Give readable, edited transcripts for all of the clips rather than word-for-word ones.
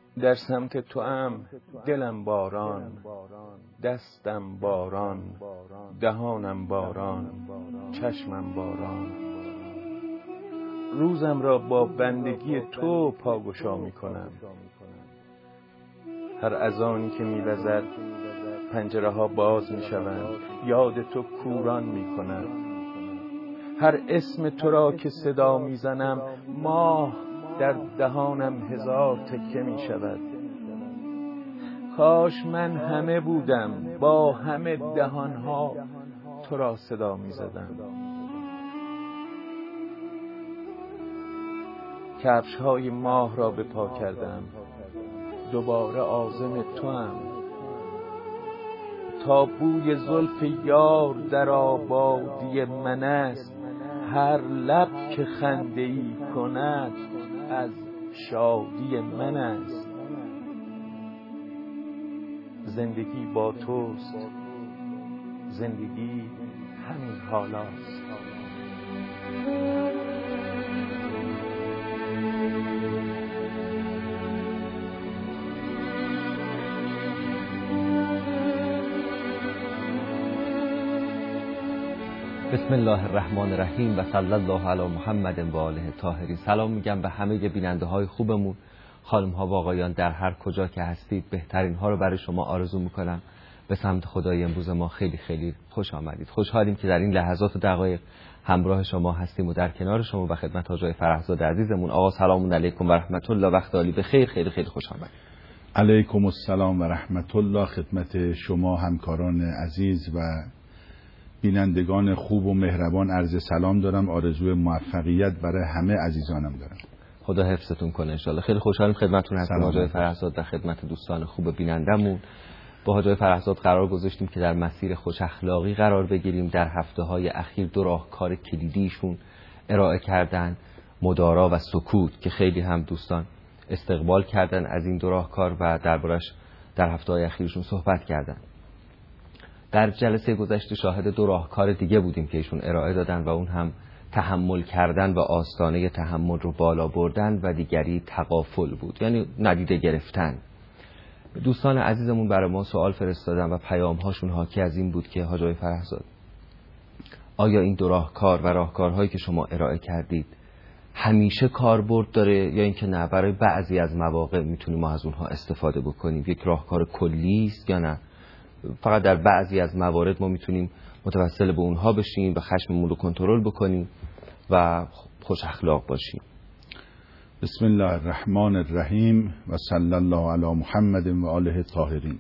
در سمت توام دلم باران، دستم باران، دهانم باران، چشمم باران. روزم را با بندگی تو پاگشا می کنم. هر اذانی که می وزد پنجره ها باز می شوند، یاد تو کوران می کنم. هر اسم تو را که صدا می زنم، ماه در دهانم هزار تکه می شود. کاش من همه بودم، با همه دهانها تو را صدا می زدم. کفش های ماه را به پا کردم، دوباره عازم توام. تا بوی زلف یار در آبادی من است، هر لب که خنده ای کند از شادی من است. زندگی با توست، زندگی همین حالاست. بسم الله الرحمن الرحیم و صلی الله علی محمد و آله الطاهرین. سلام میگم به همه بیننده های خوبمون، خانم ها و آقایان، در هر کجا که هستید بهترین ها رو برای شما آرزو میکنم. به سمت خدای امروز ما خیلی خیلی خوش آمدید. خوشحالیم که در این لحظات و دقایق همراه شما هستیم و در کنار شما و خدمت حاج فرهزاد عزیزمون. آقا سلام علیکم و رحمت الله، وقت عالی بخیر. خیلی خیلی خوش آمدید. علیکم السلام و رحمت الله. خدمت شما همکاران عزیز و بینندگان خوب و مهربان عرض سلام دارم. آرزوی موفقیت برای همه عزیزانم دارم. خدا حفظتون کنه انشالله. خیلی خوشحالیم خدمتتون هستیم حاج فرهزاد و خدمت دوستان خوب بینندمون. با حاج فرهزاد قرار گذاشتیم که در مسیر خوش اخلاقی قرار بگیریم. در هفته‌های اخیر دو راهکار کلیدیشون ارائه کردن، مدارا و سکوت، که خیلی هم دوستان استقبال کردن از این دو راهکار و دربارش در هفته‌های اخیرشون صحبت کردن. در جلسه گذشته شاهد دو راهکار دیگه بودیم که ایشون ارائه دادن و اون هم تحمل کردن و آستانه تحمل رو بالا بردن و دیگری تغافل بود، یعنی ندیده گرفتن. دوستان عزیزمون برای ما سوال فرستادن و پیام‌هاشون حاکی از این بود که حاج فرهزاد، آیا این دو راهکار و راهکارهایی که شما ارائه کردید همیشه کاربرد داره یا اینکه نه، برای بعضی از مواقع میتونیم ما از اونها استفاده بکنیم؟ یک راهکار کلی است یا نه فقط در بعضی از موارد ما میتونیم متوسل به اونها بشیم و خشممون رو کنترل بکنیم و خوش اخلاق باشیم؟ بسم الله الرحمن الرحیم و صلی الله علی محمد و آله الطاهرین.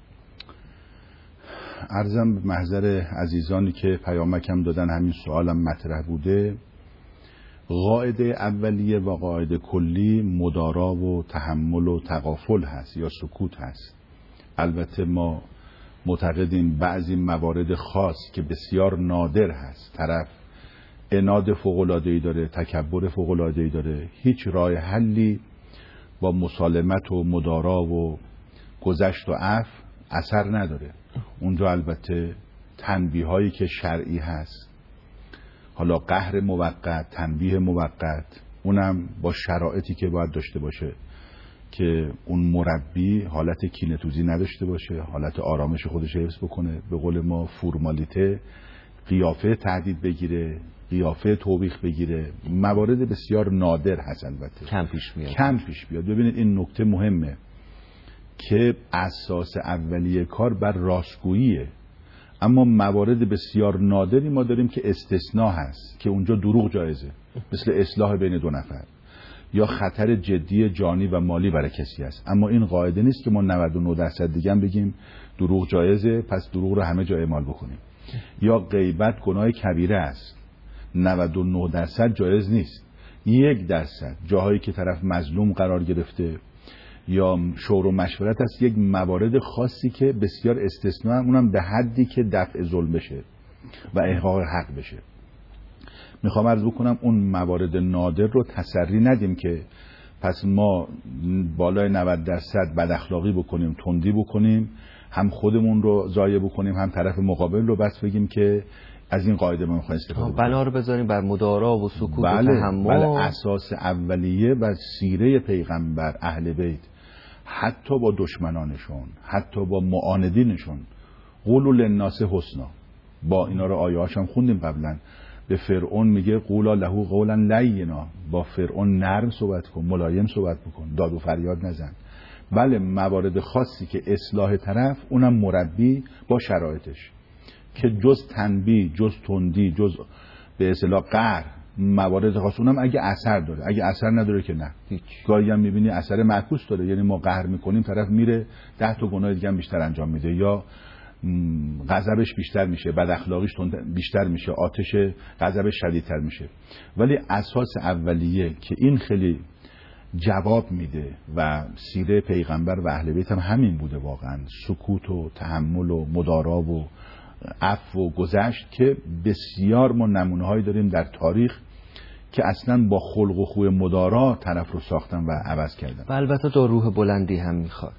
عرضم به محضر عزیزانی که پیامکم دادن همین سوالم مطرح بوده. قاعده اولیه و قاعده کلی مدارا و تحمل و تغافل هست یا سکوت هست. البته ما معتقدیم بعضی موارد خاص که بسیار نادر هست، طرف عناد فوق‌العاده‌ای داره، تکبر فوق‌العاده‌ای داره، هیچ راه حلی با مسالمت و مدارا و گذشت و عفو اثر نداره. اونجا البته تنبیه‌هایی که شرعی هست، حالا قهر موقت، تنبیه موقت، اونم با شرایطی که باید داشته باشه که اون مربی حالت کینه‌توزی نداشته باشه، حالت آرامش خودش حفظ بکنه، به قول ما فرمالیته، قیافه تهدید بگیره، قیافه توبیخ بگیره. موارد بسیار نادر هست، البته کم پیش بیاد. ببینید این نکته مهمه که اساس اولیه کار بر راستگوییه، اما موارد بسیار نادری ما داریم که استثناء هست که اونجا دروغ جایزه، مثل اصلاح بین دو نفر یا خطر جدی جانی و مالی برای کسی است. اما این قاعده نیست که ما 99% دیگه هم بگیم دروغ جایزه پس دروغ رو همه جا اعمال بکنیم. یا غیبت گناه کبیره است، 99% جایز نیست. 1% جاهایی که طرف مظلوم قرار گرفته یا شور و مشورت است، یک موارد خاصی که بسیار استثناء، اونم به حدی که دفع ظلم بشه و احقاق حق بشه. میخوام عرض بکنم اون موارد نادر رو تسری ندیم که پس ما بالای 90% بد اخلاقی بکنیم، تندی بکنیم، هم خودمون رو ضایع بکنیم هم طرف مقابل رو، بس بگیم که از این قاعده ما میخوایم استفاده کنیم. بنا رو بذاریم بر مدارا و سکوت و تحمل. بله، اساس اولیه و سیره پیغمبر، اهل بیت، حتی با دشمنانشون، حتی با معاندینشون، قولوا للناس حسنا. با اینا رو آیه‌هاش هم خوندیم قبلا. به فرعون میگه قولا له قولا لینا، با فرعون نرم صحبت کن، ملایم صحبت بکن، داد و فریاد نزن. بله موارد خاصی که اصلاح طرف، اونم مربی با شرایطش، که جز تنبیه، جز تندی، جز به اصطلاح قهر، موارد خاص اونم اگه اثر داره. اگه اثر نداره که نه. گاهی هم میبینی اثر معکوس داره، یعنی ما قهر میکنیم طرف میره 10 تا گناه دیگه هم بیشتر انجام میده، یا غضبش بیشتر میشه، بد اخلاقیش بیشتر میشه، آتش غضبش شدیدتر میشه. ولی اساس اولیه که این خیلی جواب میده و سیره پیغمبر و اهل بیت هم همین بوده واقعا، سکوت و تحمل و مدارا و عفو و گذشت، که بسیار ما نمونه‌هایی داریم در تاریخ که اصلا با خلق و خوی مدارا طرف رو ساختن و عوض کردن. و البته تو روح بلندی هم میخواد.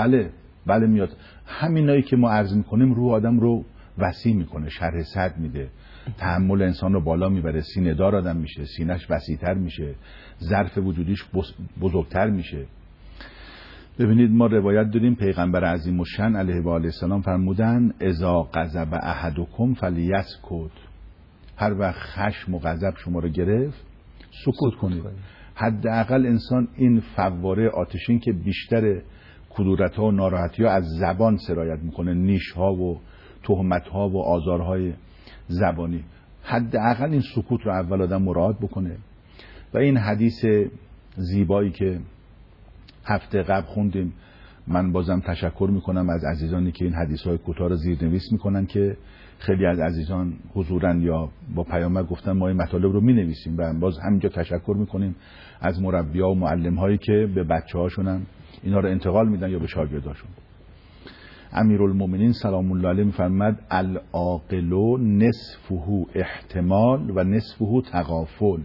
بله میاد. همینایی که ما عرض میکنیم روح آدم رو وسیع میکنه، شرح صدر میده، تحمل انسان رو بالا میبره، سینه دار آدم میشه، سینه‌اش وسیع‌تر میشه، ظرف وجودیش بزرگتر میشه. ببینید ما روایت داریم پیغمبر عظیم الشأن علیه و آله السلام فرمودن اذا غضب احدکم فلیسکت. هر وقت خشم و غضب شما رو گرفت سکوت کنید. حداقل انسان این فواره آتشین که بیشتر کدورت‌ها و ناراحتی‌ها از زبان سرایت میکنه، نیش‌ها و تهمت‌ها و آزارهای زبانی، حداقل این سکوت رو اول آدم مراعات بکنه. و این حدیث زیبایی که هفته قبل خوندیم، من بازم تشکر میکنم از عزیزانی که این حدیث‌های کوتاه رو زیرنویس میکنن، که خیلی از عزیزان حضوراً یا با پیامک گفتن ما این مطالب رو مینویسیم، و باز همینجا تشکر میکنیم از مربی‌ها و معلم‌هایی که به بچه‌هاشون هم اینا رو انتقال میدن یا به شاگرداشون. امیرالمومنین سلام الله علیه میفرماد العاقل نصفه احتمال و نصفه تغافل.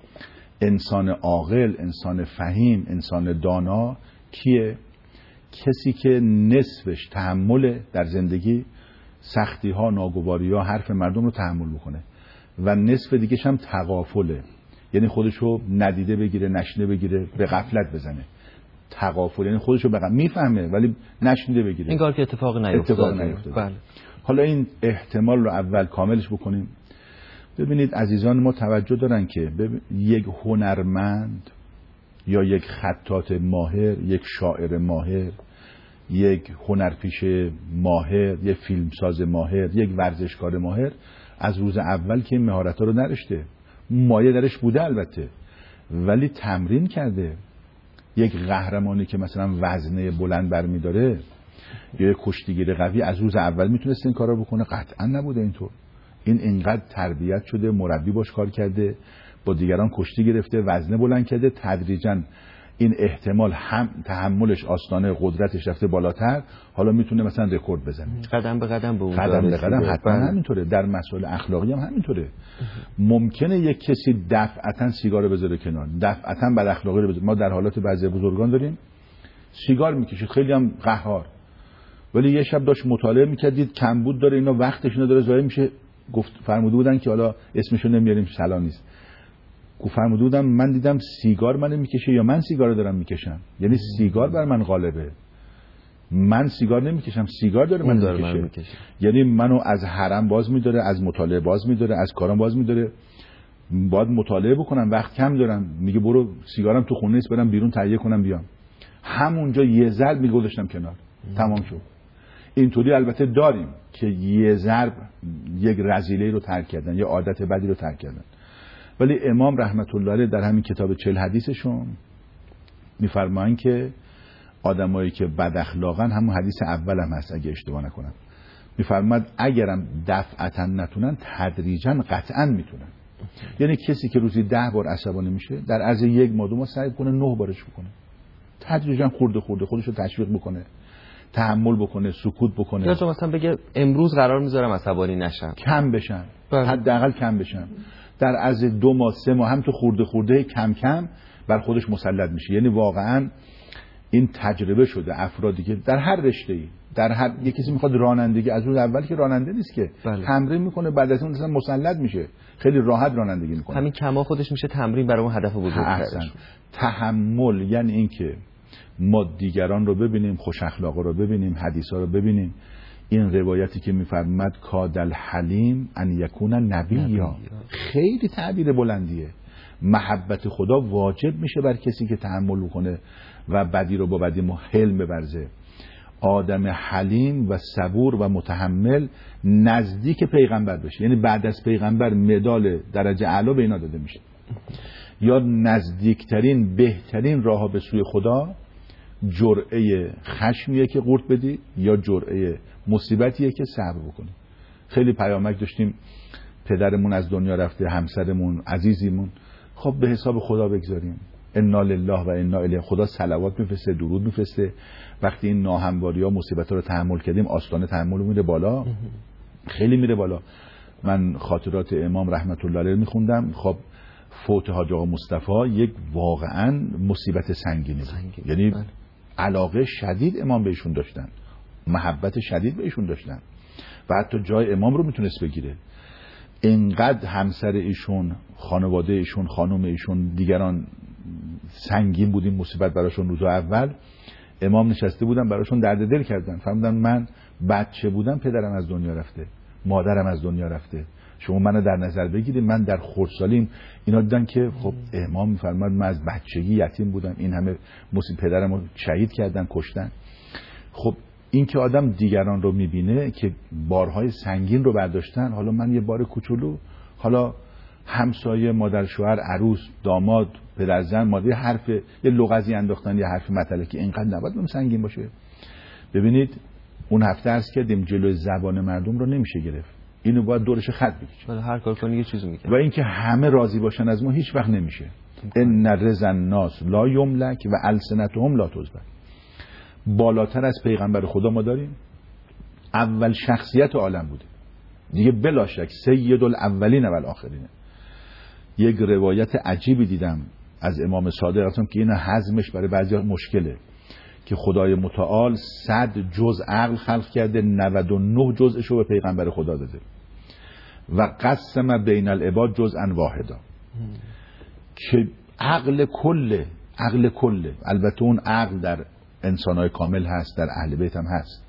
انسان عاقل، انسان فهیم، انسان دانا کیه؟ کسی که نصفش تحمل در زندگی، سختی ها، ناگواری ها، حرف مردم رو تحمل بکنه، و نصف دیگه‌ش هم تغافله، یعنی خودشو ندیده بگیره، نشنیده بگیره، به غفلت بزنه. تغافل یعنی خودشو میفهمه ولی نشنیده بگیره، این کار که اتفاق نیفتاده. بله. حالا این احتمال رو اول کاملش بکنیم. ببینید عزیزان ما توجه دارن که یک هنرمند یا یک خطاط ماهر، یک شاعر ماهر، یک هنرپیش ماهر، یک فیلمساز ماهر، یک ورزشکار ماهر از روز اول که این مهارت‌ها رو نرشته. مایه درش بوده البته، ولی تمرین کرده. یک قهرمانی که مثلا وزنه بلند برمی‌داره یا یک کشتیگیر قوی از روز اول میتونست این کارا بکنه؟ قطعا نبوده اینطور. این اینقدر تربیت شده، مربی باش کار کرده، با دیگران کشتی گرفته، وزنه بلند کرده، تدریجاً این احتمال هم تحملش آستانه قدرتش رفته بالاتر، حالا میتونه مثلا رکورد بزنه. قدم به قدم به اون قدم به قدم حتما همینطوره. در مسائل اخلاقی هم همینطوره. ممکنه یک کسی دفعتاً سیگار بذاره کنار، دفعتاً بد اخلاقی رو بذاره. ما در حالات بعضی بزرگان داریم سیگار میکشه، خیلی هم قهار، ولی یه شب داشت مطالعه میکردید کمبود داره، اینا وقتش نداره، ضایع میشه. گفت فرموده بودن که حالا اسمشو نمیاریم، سلام نیست، گفت فرموده بودم من دیدم سیگار منو میکشه یا من سیگار دارم میکشم، یعنی سیگار بر من غالبه، من سیگار نمیکشم، سیگار داره منو میکشه. یعنی منو از حرم باز میداره، از مطالعه باز میداره، از کارم باز میداره. باید مطالعه بکنم، وقت کم دارم، میگه برو سیگارم تو خونه نیست، برم بیرون تهیه کنم بیام. همونجا یه ضرب میگذاشتم کنار، تمام شد. اینطوری البته داریم که یه ضرب یک رذیله رو ترک کردن، یه عادت بدی رو ترک کردن. ولی امام رحمت الله علیه در همین کتاب 40 حدیثشون میفرمایند که آدمایی که بد اخلاقن، همون حدیث اولم هست اگه اشتباه نکنم، میفرماد اگرم دفعتا نتونن تدریجا قطعا میتونن. یعنی کسی که روزی 10 بار عصبانی میشه، در عرض یک ماه دو ماه سعی کنه 9 بارش بکنه، تدریجا خورده خودش رو تشویق بکنه، تحمل بکنه، سکوت بکنه. یا مثلا بگه امروز قرار میذارم عصبانی نشم، کم بشن، حداقل کم بشن. در عرض 2 ماه 3 ماه هم تو خورده کم کم بر خودش مسلط میشه. یعنی واقعا این تجربه شده. افرادی که در هر رشته‌ای، در هر یک کسی میخواد رانندگی، از روز اول که راننده نیست که، تمرین میکنه، بعد از اون مثلا مسلط میشه، خیلی راحت رانندگی میکنه. همین کما خودش میشه تمرین برای اون هدف بزرگترش. تحمل یعنی این که ما دیگران رو ببینیم، خوش اخلاقا رو ببینیم، حدیثا رو ببینیم. این روایتی که میفرماد کادل حلیم ان یکون نبیا، خیلی تعبیر بلندیه. محبت خدا واجب میشه بر کسی که تحمل کنه و بدی رو با بدی حلم ببرزه. آدم حلیم و صبور و متحمل نزدیک پیغمبر بشه، یعنی بعد از پیغمبر مدال درجه اعلی به اینا داده میشه. یا نزدیکترین بهترین راه به سوی خدا جرعه خشمیه که قورت بدی یا جرعه مصیبتیه که صبر بکنی. خیلی پیامک داشتیم، پدرمون از دنیا رفته، همسرمون، عزیزیمون، خب به حساب خدا بگذاریم. انا لله و انا الیه. خدا صلوات میفرسته، درود میفرسته. وقتی این ناهمواری‌ها، مصیبت‌ها رو تحمل کردیم، آستانه تحمل میره بالا، خیلی میره بالا. من خاطرات امام رحمت الله علیه میخوندم. خب فوت حاج آقا مصطفی یک واقعا مصیبت سنگینی بود. یعنی علاقه شدید امام بهشون داشتن، محبت شدید بهشون داشتن و حتی جای امام رو میتونست بگیره. اینقدر همسر ایشون، خانواده ایشون، خانم ایشون، دیگران سنگین بود این مصیبت براشون. روز اول امام نشسته بودن براشون درد دل کردن، فهمیدن من بچه بودم پدرم از دنیا رفته، مادرم از دنیا رفته، شما منو در نظر بگیرید، من در خردسالیم. اینا دیدن که خب امام میفرماد من از بچگی یتیم بودم، این همه مصیبت پدرمو شهید کردن، کشتن. خب این که آدم دیگران رو میبینه که بارهای سنگین رو برداشتن، حالا من یه بار کوچولو، حالا همسایه، مادر، شوهر، عروس، داماد، پدر، زن، مادر، یه حرف، یه لغزی انداختن، یه حرف مطلقی که اینقدر نباید سنگین باشه. ببینید اون هفته عرض کردیم جلوی زبان مردم رو نمیشه گرفت، اینو باید دورش خط بکشه، هر کار کنی یه چیزی میگه. و اینکه همه راضی باشن از ما هیچ وقت نمیشه. ان رضا الناس لا یملک و السنتهم لا تزبر. بالاتر از پیغمبر خدا ما داریم، اول شخصیت عالم بوده دیگه، بلا شک سید الاولین و الاخرین. یک روایت عجیبی دیدم از امام صادق که این هضمش برای بعضیا مشکله، که خدای متعال 100 جز عقل خلق کرده، 99 جزءشو به پیغمبر خدا داده و قسم بین العباد جزءا واحدا، که عقل کله. البته اون عقل در انسانای کامل هست، در اهل بیت هم هست.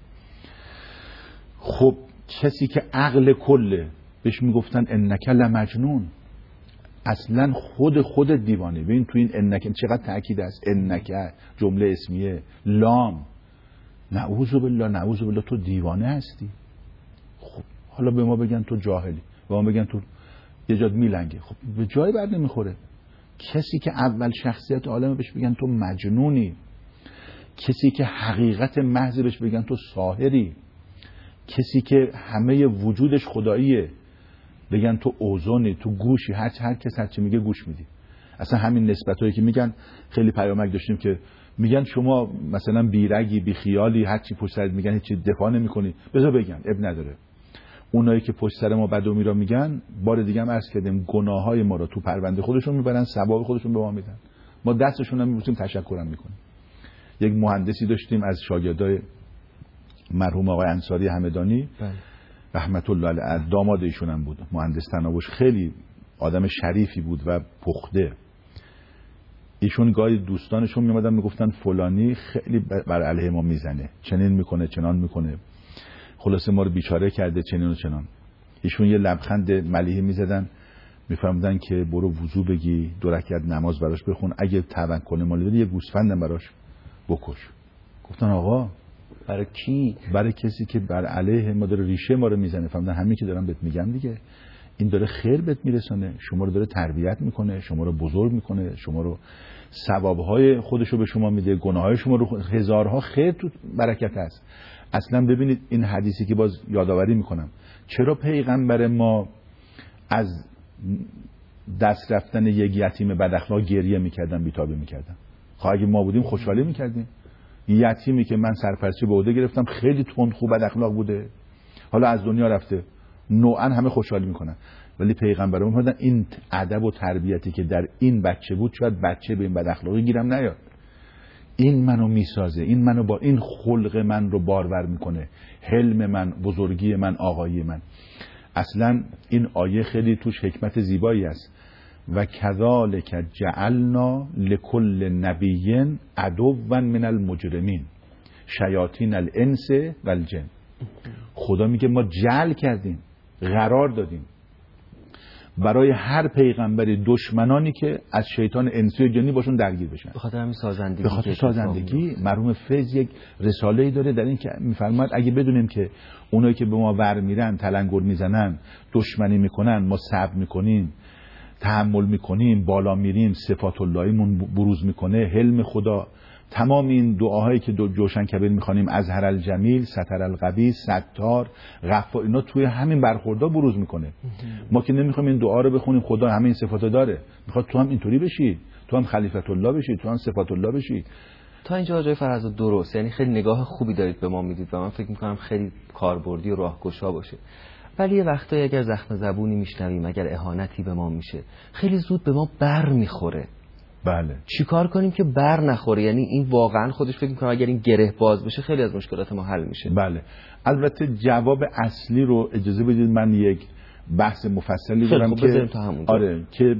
خب کسی که عقل کله بهش میگفتن انک لمجنون، اصلا خود دیوانه. ببین تو این انک چقدر تاکید است، انک جمله اسمیه، لام، نعوذ بالله تو دیوانه هستی. خب حالا به ما بگن تو جاهلی، به ما بگن تو یه جاد میلنگه، خب به جای بر نمیخوره. کسی که اول شخصیت عالمه بهش بگن تو مجنونی، کسی که حقیقت محض بهش بگن تو ساحری، کسی که همه وجودش خداییه بگن تو اوزونی، تو گوشی، هر کس هر چی میگه گوش میدی. اصلا همین نسبتایی که میگن، خیلی پیامک داشتیم که میگن شما مثلا بیرگی، بی خیالی، هر چی پشت سرت میگن هیچ دفاع نمیکنی، بذار بگن، اب نداره. اونایی که پشت سر ما بد و میرا میگن، بار دیگه هم عرض کردیم گناههای ما رو تو پرونده خودشون میبرن، ثواب خودشون به ما میدن، ما دستشون هم میبوسیم، تشکرم میکنیم. یک مهندسی داشتیم از شاگردای مرحوم آقای انصاری همدانی رحمت الله علیه، داماد ایشون هم بود، مهندس تناوش، خیلی آدم شریفی بود و پخته. ایشون گاهی دوستانشون میومدن میگفتن فلانی خیلی بر علیه ما میزنه، چنین میکنه، چنان میکنه، خلاصه ما رو بیچاره کرده، چنین و چنان. ایشون یه لبخند ملیحی میزدن، میفهمدن که برو وضو بگی، 2 رکعت نماز براش بخون، اگه توکل مالی داری یه گوسفندم براش بکش. گفتن آقا برای کی؟ برای کسی که بر علیه ما داره ریشه ما رو میزنه. فهمیدن همین که دارم بهت میگم دیگه، این داره خیر بهت میرسونه، شما رو داره تربیت میکنه، شما رو بزرگ میکنه، شما رو ثوابهای خودشو به شما میده، گناههای شما رو، هزارها خیر تو برکت هست. اصلا ببینید این حدیثی که باز یادآوری میکنم، چرا پیغمبر ما از دست رفتن یک یتیم بد اخلاق گریه میکردن، بیتابی میکردن؟ خب اگه ما بودیم خوشحالی میکردیم. یتیمی که من سرپرستی به عهده گرفتم، خیلی تند خوب بد اخلاق بوده، حالا از دنیا رفته، نوعا همه خوشحالی میکنن. ولی پیغمبرمون فرمودن این ادب و تربیتی که در این بچه بود، شاید بچه به این بد اخلاقی گیرم نیاد. این منو میسازه، این منو با این خلق من رو بارور میکنه، حلم من، بزرگی من، آقایی من. اصلا این آیه خیلی توش حکمت زیبایی است. و کذالک جعلنا لکل نبی عدوا من المجرمین شیاطین الانس و الجن. خدا میگه ما جعل کردیم، قرار دادیم برای هر پیغمبری دشمنانی که از شیطان انسی و جنی باشون درگیر بشن. به خاطر همین سازندگی، به خاطر سازندگی مرحوم فیض یک رساله‌ای داره در این که میفرماید اگه بدونیم که اونایی که به ما ور میرن، تلنگر میزنن، دشمنی میکنن، ما صبر میکنیم، تحمل میکنیم، بالا میریم، صفات اللهیمون بروز میکنه، حلم خدا، تمام این دعاهایی که جوشن کبیر میخوانیم، ازهر الجمیل، ستر القبیح، ستار، غفار، اینا توی همین برخوردها بروز میکنه. ما که نمیخوایم این دعا رو بخونیم خدا همه این صفاتو داره، میخواد تو هم اینطوری بشی، تو هم خلیفت الله بشی، تو هم صفات الله بشی. تا اینجا آقای فرزاد درست، یعنی خیلی نگاه خوبی دارید به ما میدید و من فکر میکنم خیلی کاربردی و راهگشا باشه. ولی یه وقتایی اگر زخم زبونی میشنویم، اگر اهانتی به ما میشه، خیلی زود به ما بر میخوره. بله. چیکار کنیم که بر نخوره؟ یعنی این واقعا خودش فکر میکنم اگر این گره باز بشه خیلی از مشکلات ما حل میشه. بله. البته جواب اصلی رو اجازه بدید من یک بحث مفصلی دارم که آره که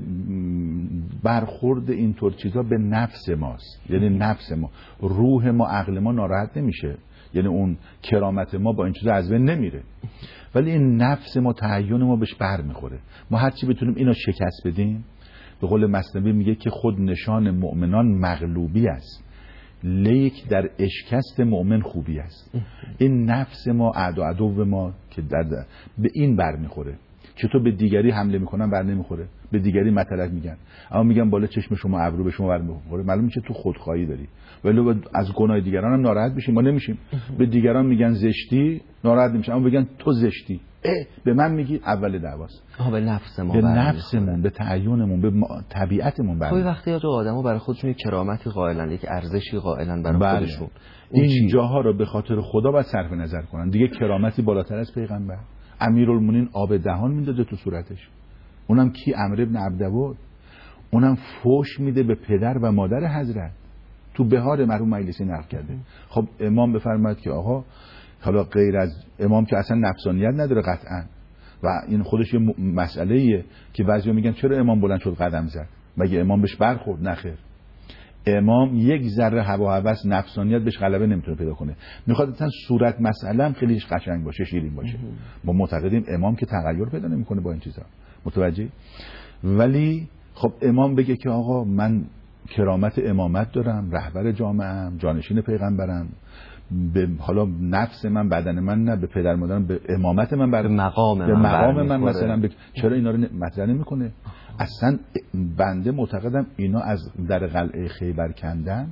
برخورد اینطور چیزا به نفس ماست. یعنی نفس ما، روح ما، عقل ما ناراحت نمیشه، یعنی اون کرامت ما با این چیزا از بین نمیره، ولی این نفس ما، تعین ما بهش بر میخوره. ما هر چی بتونیم اینو شکست بدیم. به قول مثنوی میگه که خود نشان مؤمنان مغلوبی است، لیک در اشکست مؤمن خوبی است. این نفس ما، عدو ما که به این بر میخوره. چطور به دیگری حمله میکنن بر نمیخوره، به دیگری مطلق میگن، اما میگن بالا چشم شما ابرو به شما بر میخوره. معلومه که تو خودخواهی داری، ولی از گناه دیگران هم ناراحت بشیم. ما نمیشیم. به دیگران میگن زشتی، ناراحت نمیشن، اما بگن تو زشتی، به من میگی، اول دعواست. به نفس ما، به نفسمون، به تعینمون، به طبیعتمون. خیلی وقتی آدم‌ها برای خودشون یک کرامتی قائلن، یک ارزشی قائلن برای خودشون. این جاها رو به خاطر خدا باید صرف نظر کنن. دیگه کرامتی بالاتر از پیغمبر. امیرالمومنین آب دهان میداده تو صورتش. اونم کی؟ عمرو بن عبدود. اونم فوش میده به پدر و مادر حضرت. تو بهار مرحوم مجلسی نقل کرده. خب امام بفرماید که آقا حالا غیر از امام که اصلا نفسانیت نداره قطعا، و این خودش یه مسئله‌ایه که بعضیا میگن چرا امام بلند شد قدم زد، مگه امام بهش برخورد؟ نخیر. امام یک ذره هوا و هوس نفسانیت بهش غلبه نمیتونه پیدا کنه. میخواد اصلا صورت مسئله هم خیلی قشنگ باشه، شیرین باشه. ما معتقدیم امام که تغییر پیدا نمیکنه با این چیزا، متوجه؟ ولی خب امام بگه که آقا من کرامت امامت دارم، رهبر جامعه‌ام، جانشین پیغمبرم، به حالا نفس من، بدن من نه، به پدر مادرم، به امامت من، به مقام من مثلا چرا اینا رو مطرح نمیکنه؟ اصلا بنده معتقدم اینا از در قلعه خیبر کندن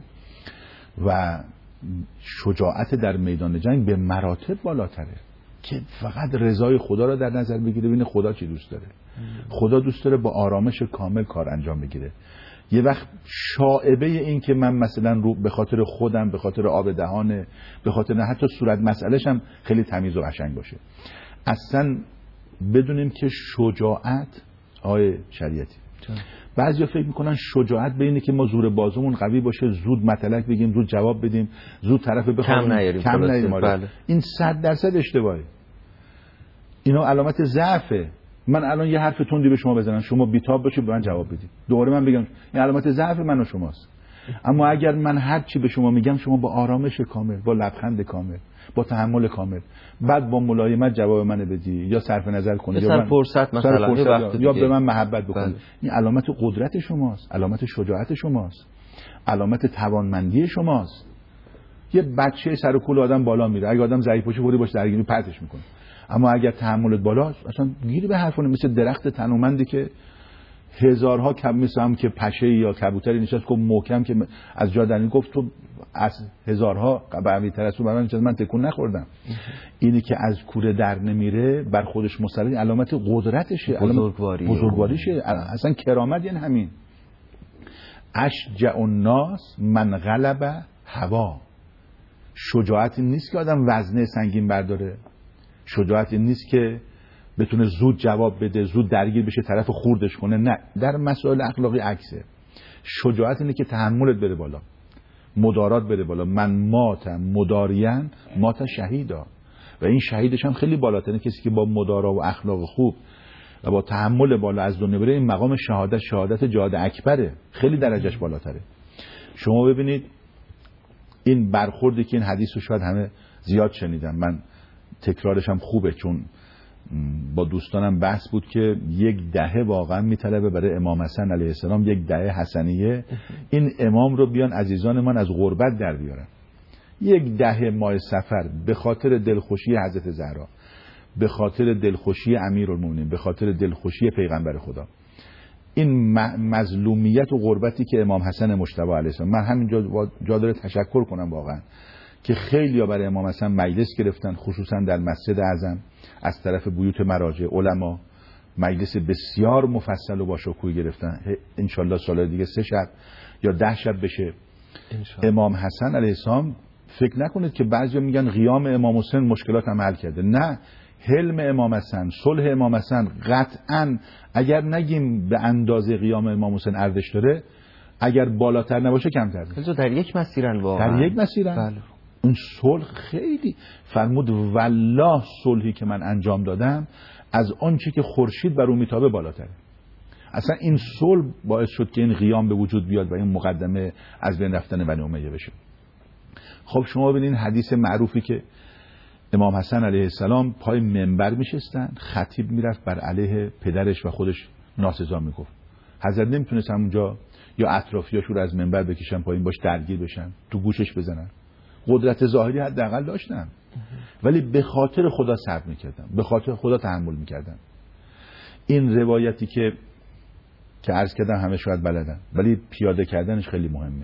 و شجاعت در میدان جنگ به مراتب بالاتره که فقط رضای خدا رو در نظر بگیره، ببینه خدا چی دوست داره. خدا دوست داره با آرامش کامل کار انجام بگیره. یه وقت شائبه این که من مثلا رو به خاطر خودم، به خاطر آب دهانه، به خاطر نه حتی صورت مسئلهش هم خیلی تمیز و قشنگ باشه. اصلا بدونیم که شجاعت آیه شریعتی. بعضیا فکر میکنن شجاعت به اینه که ما زور بازومون قوی باشه، زود مطلق بگیم، زود جواب بدیم، زود طرف بخوام کم نیاریم. بله. این 100% اشتباهه. اینا علامت ضعفه. من الان یه حرف تندی به شما بزنم، شما بیتاب باشید به من جواب بدید، دوباره من بگم، این علامت ضعف من و شماست. اما اگر من هر چی به شما میگم، شما با آرامش کامل، با لبخند کامل، با تحمل کامل، بعد با ملایمت جواب منو بدی یا صرف نظر کنی یا فرصت مثلا یا به من محبت بکنی، این علامت قدرت شماست، علامت شجاعت شماست، علامت توانمندی شماست. یه بچه سر و کول آدم بالا میره، اگه آدم ضعیف باشه فوری باش درگیری پرتش میکنه. اما اگر تحملت بالاست اصلا گیری به حرفونه، مثل درخت تنومندی که هزارها کم مثل هم که پشه یا کبوتری نشست که محکم که از جا درنی گفت تو از هزارها قوی تر از تو برای من تکون نخوردم. اینی که از کوره در نمیره بر خودش مسلط، علامت قدرتشه، بزرگواریشه. اصلا کرامت یعنی همین. اشجع الناس من غلب هوا. شجاعت نیست که آدم وزنه سنگین برداره، شجاعت نیست که بتونه زود جواب بده، زود درگیر بشه، طرف خوردش کنه. نه، در مسائل اخلاقی عکسه. شجاعت اینه که تحملت بره بالا، مدارات بره بالا. من ماتم مداریان مات شهیدا، و این شهیدش هم خیلی بالاتره کسی که با مدارا و اخلاق خوب و با تحمل بالا از دنیا بره، این مقام شهادت جهاد اکبره، خیلی درجهش بالاتره. شما ببینید این برخوردی که این حدیث رو شاید همه زیاد شنیدن، من تکرارش هم خوبه چون با دوستانم بحث بود که 10 دهه واقعا میطلبه برای امام حسن علیه السلام، 10 دهه حسنیه، این امام رو بیان عزیزان من از غربت در بیارن. 10 دهه ماه سفر به خاطر دلخوشی حضرت زهرا، به خاطر دلخوشی امیرالمومنین، به خاطر دلخوشی پیغمبر خدا، این مظلومیت و غربتی که امام حسن مجتبی علیه السلام، من همینجا جا داره تشکر کنم واقعا که خیلی ها برای امام حسن مجلس گرفتن، خصوصا در مسجد اعظم از طرف بیوت مراجع علما مجلس بسیار مفصل و با شکوه گرفتن. انشالله سال دیگه 3 شب یا 10 شب بشه. امام حسن علیه السلام فکر نکنید که بعضیا میگن قیام امام حسین مشکلات هم حل کرده، نه، حلم امام حسن، صلح امام حسن قطعا اگر نگیم به اندازه قیام امام حسین ارزش داره، اگر بالاتر نباشه کمتر. در یک مسیرن واقعا، در یک مسیرن. بله. اون صلح خیلی فرمود والله صلحی که من انجام دادم از آنچه که خورشید بر اون میتابه بالاتره. اصلا این صلح باعث شد که این قیام به وجود بیاد و این مقدمه از بین رفتن بنی امیه بشه. خب شما ببینید حدیث معروفی که امام حسن علیه السلام پای منبر میشستن، خطیب میرفت بر علیه پدرش و خودش ناسزا میگفت. حضرت نمیتونست همونجا یا اطرافیاشو رو از منبر بکشن پایین، باش درگیر بشن، تو گوشش بزنن. قدرت ظاهری حداقل داشتن، ولی به خاطر خدا صبر میکردن، به خاطر خدا تحمل میکردن. این روایتی که عرض کردم همه شاید بلدن، ولی پیاده کردنش خیلی مهمه.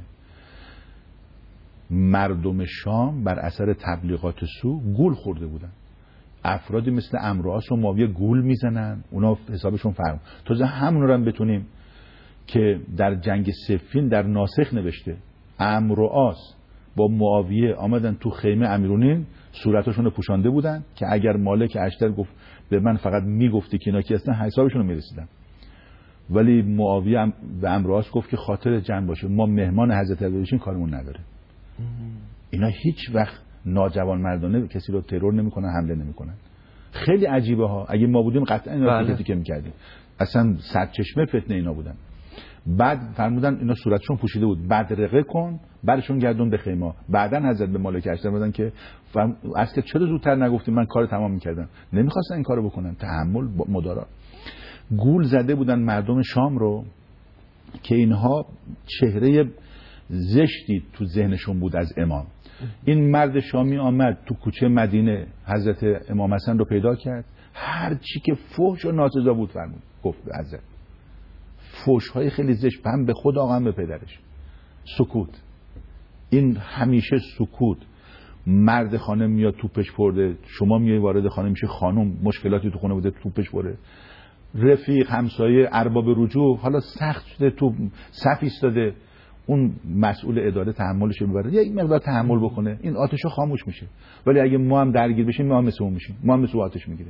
مردم شام بر اثر تبلیغات سو گول خورده بودن. افرادی مثل عمرو عاص و معاویه گول میزنن، اونا حسابشون فرق. تازه همون رو هم بتونیم که در جنگ صفین در ناسخ نوشته عمرو عاص با معاویه آمدن تو خیمه امیرونین، صورتاشون رو پوشانده بودن که اگر مالک اشتر گفت به من فقط میگفتی که اینا کی هستن، حسابشون رو میرسیدن. ولی معاویه به عمرو عاص گفت که خاطر جنگ باشه، ما مهمان حضرت علی بشیم کارمون نداره. اینا هیچ وقت ناجوان مردانه کسی رو ترور نمیکنن، حمله نمیکنن. خیلی عجیبه ها، اگه ما بودیم قطعا اینا رو که میکردیم. اصلا سرچشمه فتنه اینا بودن. بعد فرمودن اینا صورتشون پوشیده بود، بدرقه کن برشون گردون به خیمه. بعدن حضرت به مالک اشتر بودن که اصلا چرا زودتر نگفتیم، من کار تمام میکردم. نمیخواستن این کارو بکنن، تحمل مدارا. گول زده بودن مردم شام رو که اینها چهره زشتی تو ذهنشون بود از امام. این مرد شامی آمد تو کوچه مدینه حضرت امام حسن رو پیدا کرد، هر چی که فحش و ناسزا بود فرمود گفت به حضرت، فحش های خیلی زشت، هم به خود آقا هم به پدرش. سکوت، این همیشه سکوت. مرد خانه میاد توپش پرده، شما میای وارد خانه میشه، خانم مشکلاتی تو خونه بوده توپش پرده، رفیق همسایه ارباب رجوع حالا سخت شده تو صف ایستاده، اون مسئول اداره تحملش رو میبره، یک مقدار تحمل بکنه این آتشو خاموش میشه. ولی اگه ما هم درگیر بشیم ما هم مثل اون میشیم، ما هم مثل آتش میگیریم.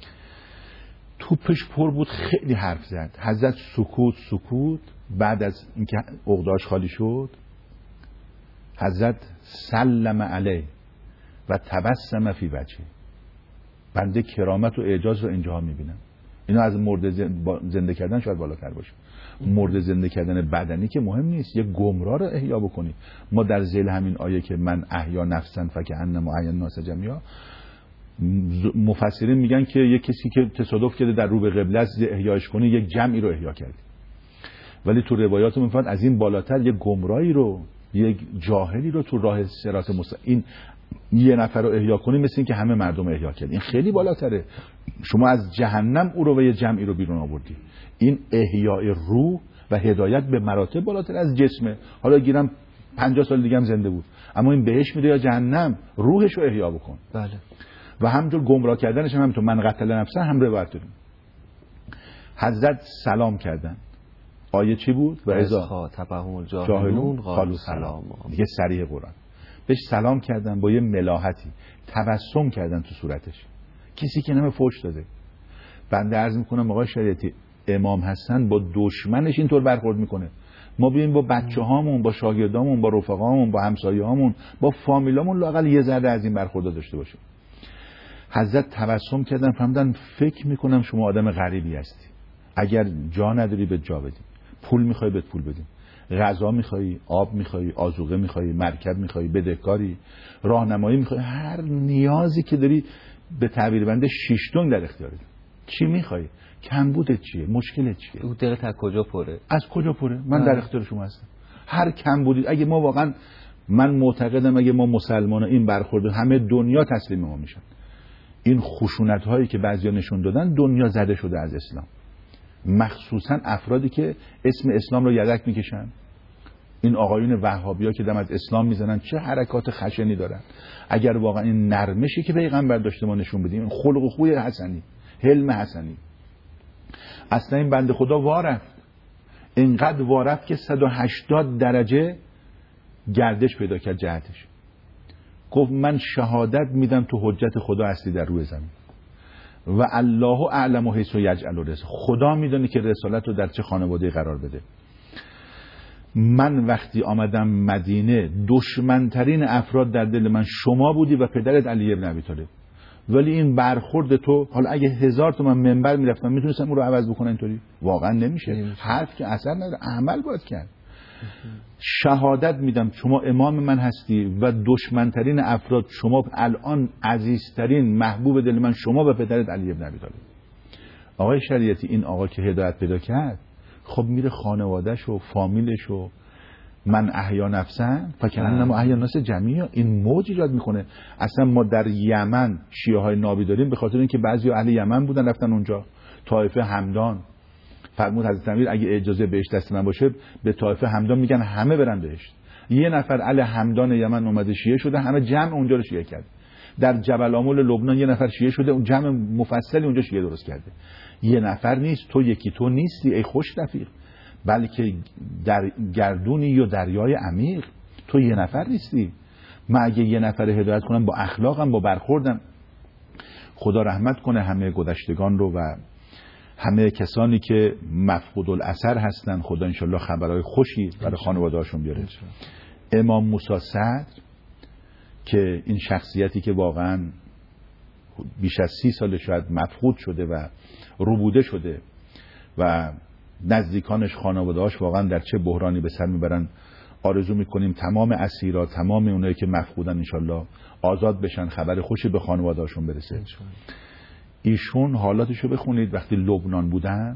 توپش پر بود، خیلی حرف زد. حضرت سکوت. بعد از اینکه عقده‌اش خالی شد حضرت سلم علیه و تبسم فی وجهه. بنده کرامت و اعجاز رو اینجاها میبینم. اینا از مرده زنده کردن شاید بالاتر باشه. مرده زنده کردن بدنی که مهم نیست، یک گمراه رو احیا بکنی. ما در ذیل همین آیه که من احیا نفسا فکأنما احیا الناس جمیعا، مفسرین میگن که یک کسی که تصادف کرده در رو به قبله است احیاش کنی، یک جمعی رو احیا کردی. ولی تو روایات میفهمن از این بالاتر یک گمراهی رو، یک جاهلی رو تو راه صراط مستقیم، این یه نفر رو احیا کنی مثل این که همه مردم احیا کردی. این خیلی بالاتره. شما از جهنم او رو و یه جمعی رو بیرون آوردی. این احیای روح و هدایت به مراتب بالاتر از جسمه. حالا گیرم 50 سال دیگه هم زنده بود، اما این بهش میده یا جهنم، روحش رو احیا بکن. بله. و همونطور گمراه کردنش هم همینطور، من قتل نفسه هم روایت داریم. حضرت سلام کردن. آیه چی بود؟ و اذا خاطبهم الجاهلون قالوا سلاما. دیگه صریح قرآن. بهش سلام کردن با یه ملاحتی، تبسم کردن تو صورتش. کسی که نمه فوش داده. بنده عرض میکنم آقای شریعتی، امام حسن با دشمنش اینطور برخورد میکنه. ما بیایم با بچه‌هامون، با شاگردامون، با رفقامون، با همسایه‌هامون، با فامیلامون لااقل یه ذره از این برخورد داشته باشیم. حضرت تبسم کردن، فهمیدن فکر میکنم شما آدم غریبی هستی، اگر جا نداری به جا بدیم، پول میخوای بهت پول بدیم، غذا میخوای، آب میخوای، آذوقه میخوای، مرکب میخوای، بدهکاری، راهنمایی میخوای، هر نیازی که داری به تعبیر بنده شیشتون در اختیارت. چی میخوای؟ کمبودت چیه؟ مشکلت چیه؟ او دلت از کجا پره؟ از کجا پره؟ من در اختیار شما هستم. هر کمبودی، اگه ما واقعا، من معتقدم اگه ما مسلمان‌ها این برخورد، همه دنیا تسلیم ما میشن. این خشونت هایی که بعضیا نشون دادن، دنیا زده شده از اسلام، مخصوصا افرادی که اسم اسلام رو یدک میکشن. این آقایون وهابیا که دم از اسلام میزنن، چه حرکات خشنی دارن. اگر واقعا این نرمشی که پیغمبر داشته ما نشون بدیم، خلق و خوی حسنی، حلم حسنی، اصلا این بنده خدا وارفت، اینقدر وارفت که 180 درجه گردش پیدا کرد جهتش. گفت من شهادت میدم تو حجت خدا هستی در روی زمین و الله اعلم حیث یجعل الرزق. خدا میدونه که رسالت رو در چه خانواده قرار بده. من وقتی آمدم مدینه، دشمنترین افراد در دل من شما بودی و پدرت علی ابن ابی طالب، ولی این برخورد تو، حالا اگه 1000 تومن منبر میرفتم میتونستم اون رو عوض بکنم؟ اینطوری واقعا نمیشه. حرف که اثر نداره، عمل باید کرد. شهادت میدم شما امام من هستی و دشمنترین افراد شما، الان عزیزترین محبوب دل من شما و پدرت علی ابن ابی طالب. آقای شریعتی، این آقا که هدایت پیدا کرد، خب میره خانواده‌ش و فامیلش و من احیا نفسن فکرنم احیا ناس جمعی، این موج ایجاد میکنه. اصلا ما در یمن شیعه های نابی داریم به خاطر اینکه بعضی اهل یمن بودن رفتن اونجا، طایفه همدان. فرمود حضرت امیر اگه اجازه بهشت دست من باشه به طایفه همدان میگن همه برن بهشت. یه نفر اهل همدان یمن اومده شیعه شده، همه جمع اونجا رو شیعه کرد. در جبل آمول لبنان یه نفر شیعه شده، اون جمع مفصلی اونجا شیعه درست کرده. یه نفر نیست، تو یکی تو نیستی ای خوش رفیق، بلکه در گردونی و دریای عمیق. تو یه نفر نیستی. من اگه یه نفر هدایت کنم با اخلاقم، با برخوردم، خدا رحمت کنه همه گذشتگان رو و همه کسانی که مفقود الاثر هستن، خدا انشالله خبرهای خوشی برای خانواده‌هاشون بیاره. امام موسی صدر که این شخصیتی که واقعا بیش از 30 سال شاید مفقود شده و ربوده شده و نزدیکانش، خانواده‌هاش واقعا در چه بحرانی به سر میبرن. آرزو میکنیم تمام اسیرا، تمام اونایی که مفقودن انشالله آزاد بشن، خبر خوشی به خانواده‌هاشون برسه. ایشون حالاتشو بخونید وقتی لبنان بودن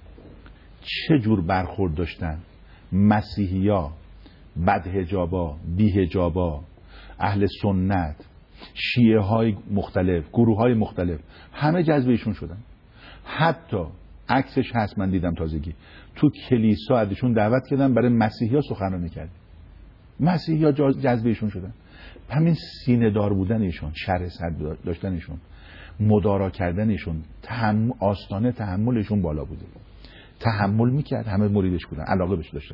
چه جور برخورد داشتن. مسیحیا، بدحجابا، بیحجابا، اهل سنت، شیعه های مختلف، گروه های مختلف، همه جذب ایشون شدن. حتی عکسش هست، من دیدم تازگی، تو کلیسا ازشون دعوت کردن برای مسیحیا سخنرانی کرد. مسیحیا جذب ایشون شدن. همین سینه دار بودن ایشون، شرح صدر داشتن ایشون، مدارا کردن ایشون، آستانه تحملشون بالا بوده. تحمل میکرد، همه مریدش بودن، علاقه بهش داشتن.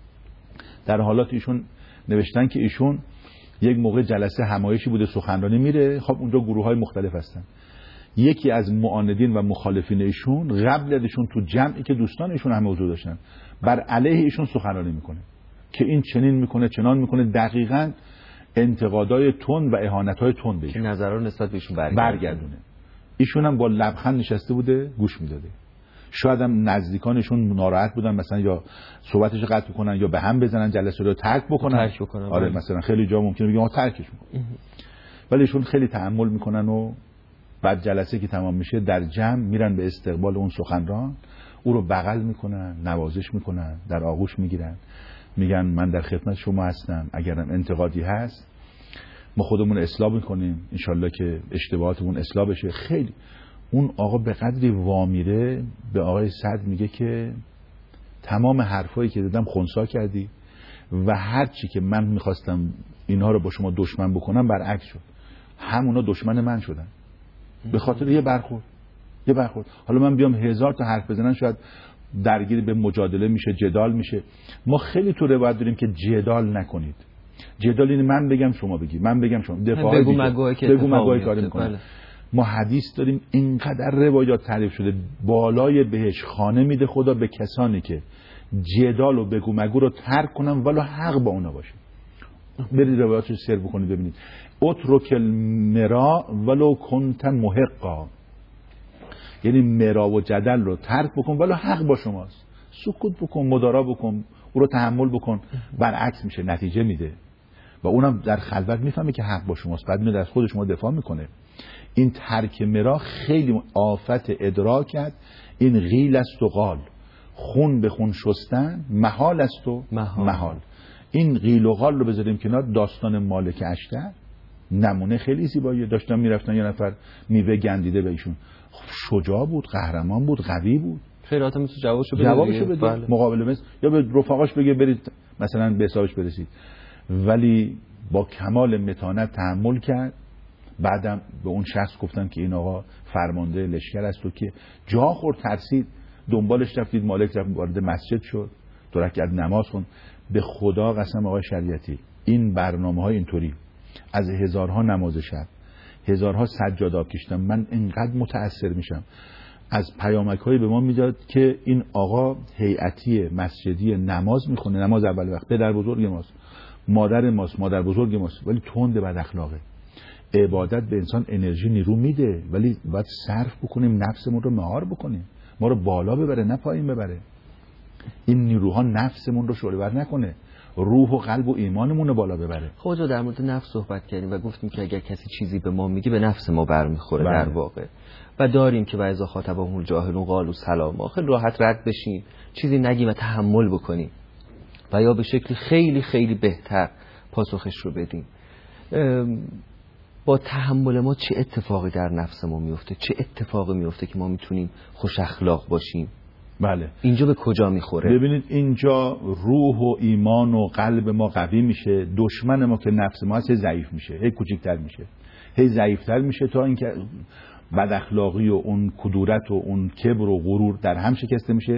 در حالات ایشون نوشتن که ایشون یک موقع جلسه همایشی بوده، سخنرانی میره، خب اونجا گروه های مختلف هستن. یکی از معاندین و مخالفین ایشون قبل ازشون تو جمعی که دوستان ایشون هم حضور داشتن بر علیه ایشون سخنرانی میکنه که این چنین میکنه، چنان میکنه، دقیقاً انتقادای تند و اهانت‌های تند به ایشون، که نظرها نسبت به ایشون برگردونه. ایشون هم با لبخند نشسته بوده گوش میداده. شاید هم نزدیکانشون ناراحت بودن، مثلا یا صحبتش رو قطع کنن یا به هم بزنن، جلسه رو ترک بکنن. آره مثلا خیلی جا ممکنه بگم ما ترکش میکنیم، ولی ایشون خیلی تحمل میکنن و بعد جلسه که تمام میشه در جمع میرن به استقبال اون سخنران، او رو بغل میکنن، نوازش میکنن، در آغوش میگیرن، میگن من در خدمت شما هستم، اگرم انتقادی هست ما خودمون اصلاح میکنیم، انشالله که اشتباهاتمون اصلاح بشه. خیلی اون آقا به قدری وامیره به آقای صدر میگه که تمام حرفایی که دادم خنثی کردی و هر چی که من میخواستم اینها رو با شما دشمن بکنم برعکس شد، همونا دشمن من شدن به خاطر یه برخورد. حالا من بیام 1000 تا حرف بزنن شاید درگیر به مجادله میشه، جدال میشه. ما خیلی تو روایت داریم که جدال نکنید. جدال این من بگم شما بگی، من بگم شما، دفاع بگو مگوی کاری میکنه. ما حدیث داریم اینقدر روایات تعریف شده، بالای بهش خانه میده خدا به کسانی که جدال و بگو مگو رو ترک کنن ولو حق با اونا باشه. برید روایاتش رو سر بکنید ببینید. اترک المرا ولو کنت محقا، یعنی مرا و جدل رو ترک بکن ولو حق با شماست. سکوت بکن، مدارا بکن، او رو تحمل بکن. برعکس میشه، نتیجه میده و اونم در خلوت میفهمه که حق با شماست، بعد میاد از خود شما دفاع میکنه. این ترک مرا خیلی آفت ادراکت. این غیل است و قال، خون به خون شستن، محال است و محال. این غیل و قال رو بذاریم کنار. داستان مالک اشتر نمونه خیلی زیباییه. داشتن میرفتن یه نفر میوه گندیده به ایشون، شجاع بود، قهرمان بود، قوی بود. خیرات میتونه جوابشو بده. بله. مقابله مثل یا به رفقاش بگه برید مثلا به حسابش برسید، ولی با کمال متانت تحمل کرد. بعدم به اون شخص گفتن که این آقا فرمانده لشکر است و که جا خورد، ترسید، دنبالش رفتید. مالک رفت وارد مسجد شد، 2 رکعت نماز خوند. به خدا قسم آقای شریعتی، این برنامه‌های اینطوری از هزارها نماز شب، هزارها سجاده کشیدم. من اینقدر متأثر میشم از پیامک‌های به ما میداد که این آقا هیئتی مسجدی نماز میخونه، نماز اول وقت، پدر بزرگ ماست، مادر ماست، مادر بزرگ ماست، ولی تند بد اخلاقه. عبادت به انسان انرژی، نیرو میده، ولی باید صرف بکنیم، نفسمون رو مهار بکنیم، ما رو بالا ببره نه پایین ببره. این نیروها نفسمون رو شعله‌ور نکنه، روح و قلب و ایمانمون رو بالا ببره. خود رو در مورد نفس صحبت کردیم و گفتیم که اگر کسی چیزی به ما میگه به نفس ما برمیخوره در واقع، و داریم که بعضا خاطبهم الجاهلون قالوا سلاما، خیلی راحت رد بشیم، چیزی نگیم و تحمل بکنیم و یا به شکلی خیلی خیلی بهتر پاسخش رو بدیم. با تحمل ما چه اتفاقی در نفس ما میفته؟ چه اتفاقی میفته که ما میتونیم خوش اخلاق باشیم؟ بله. اینجا به کجا میخوره؟ ببینید اینجا روح و ایمان و قلب ما قوی میشه، دشمن ما که نفس ما هست ضعیف میشه، هی کوچیک‌تر میشه، هی ضعیف‌تر میشه، تا اینکه بد اخلاقی و اون کدورت و اون کبر و غرور در هم شکسته میشه.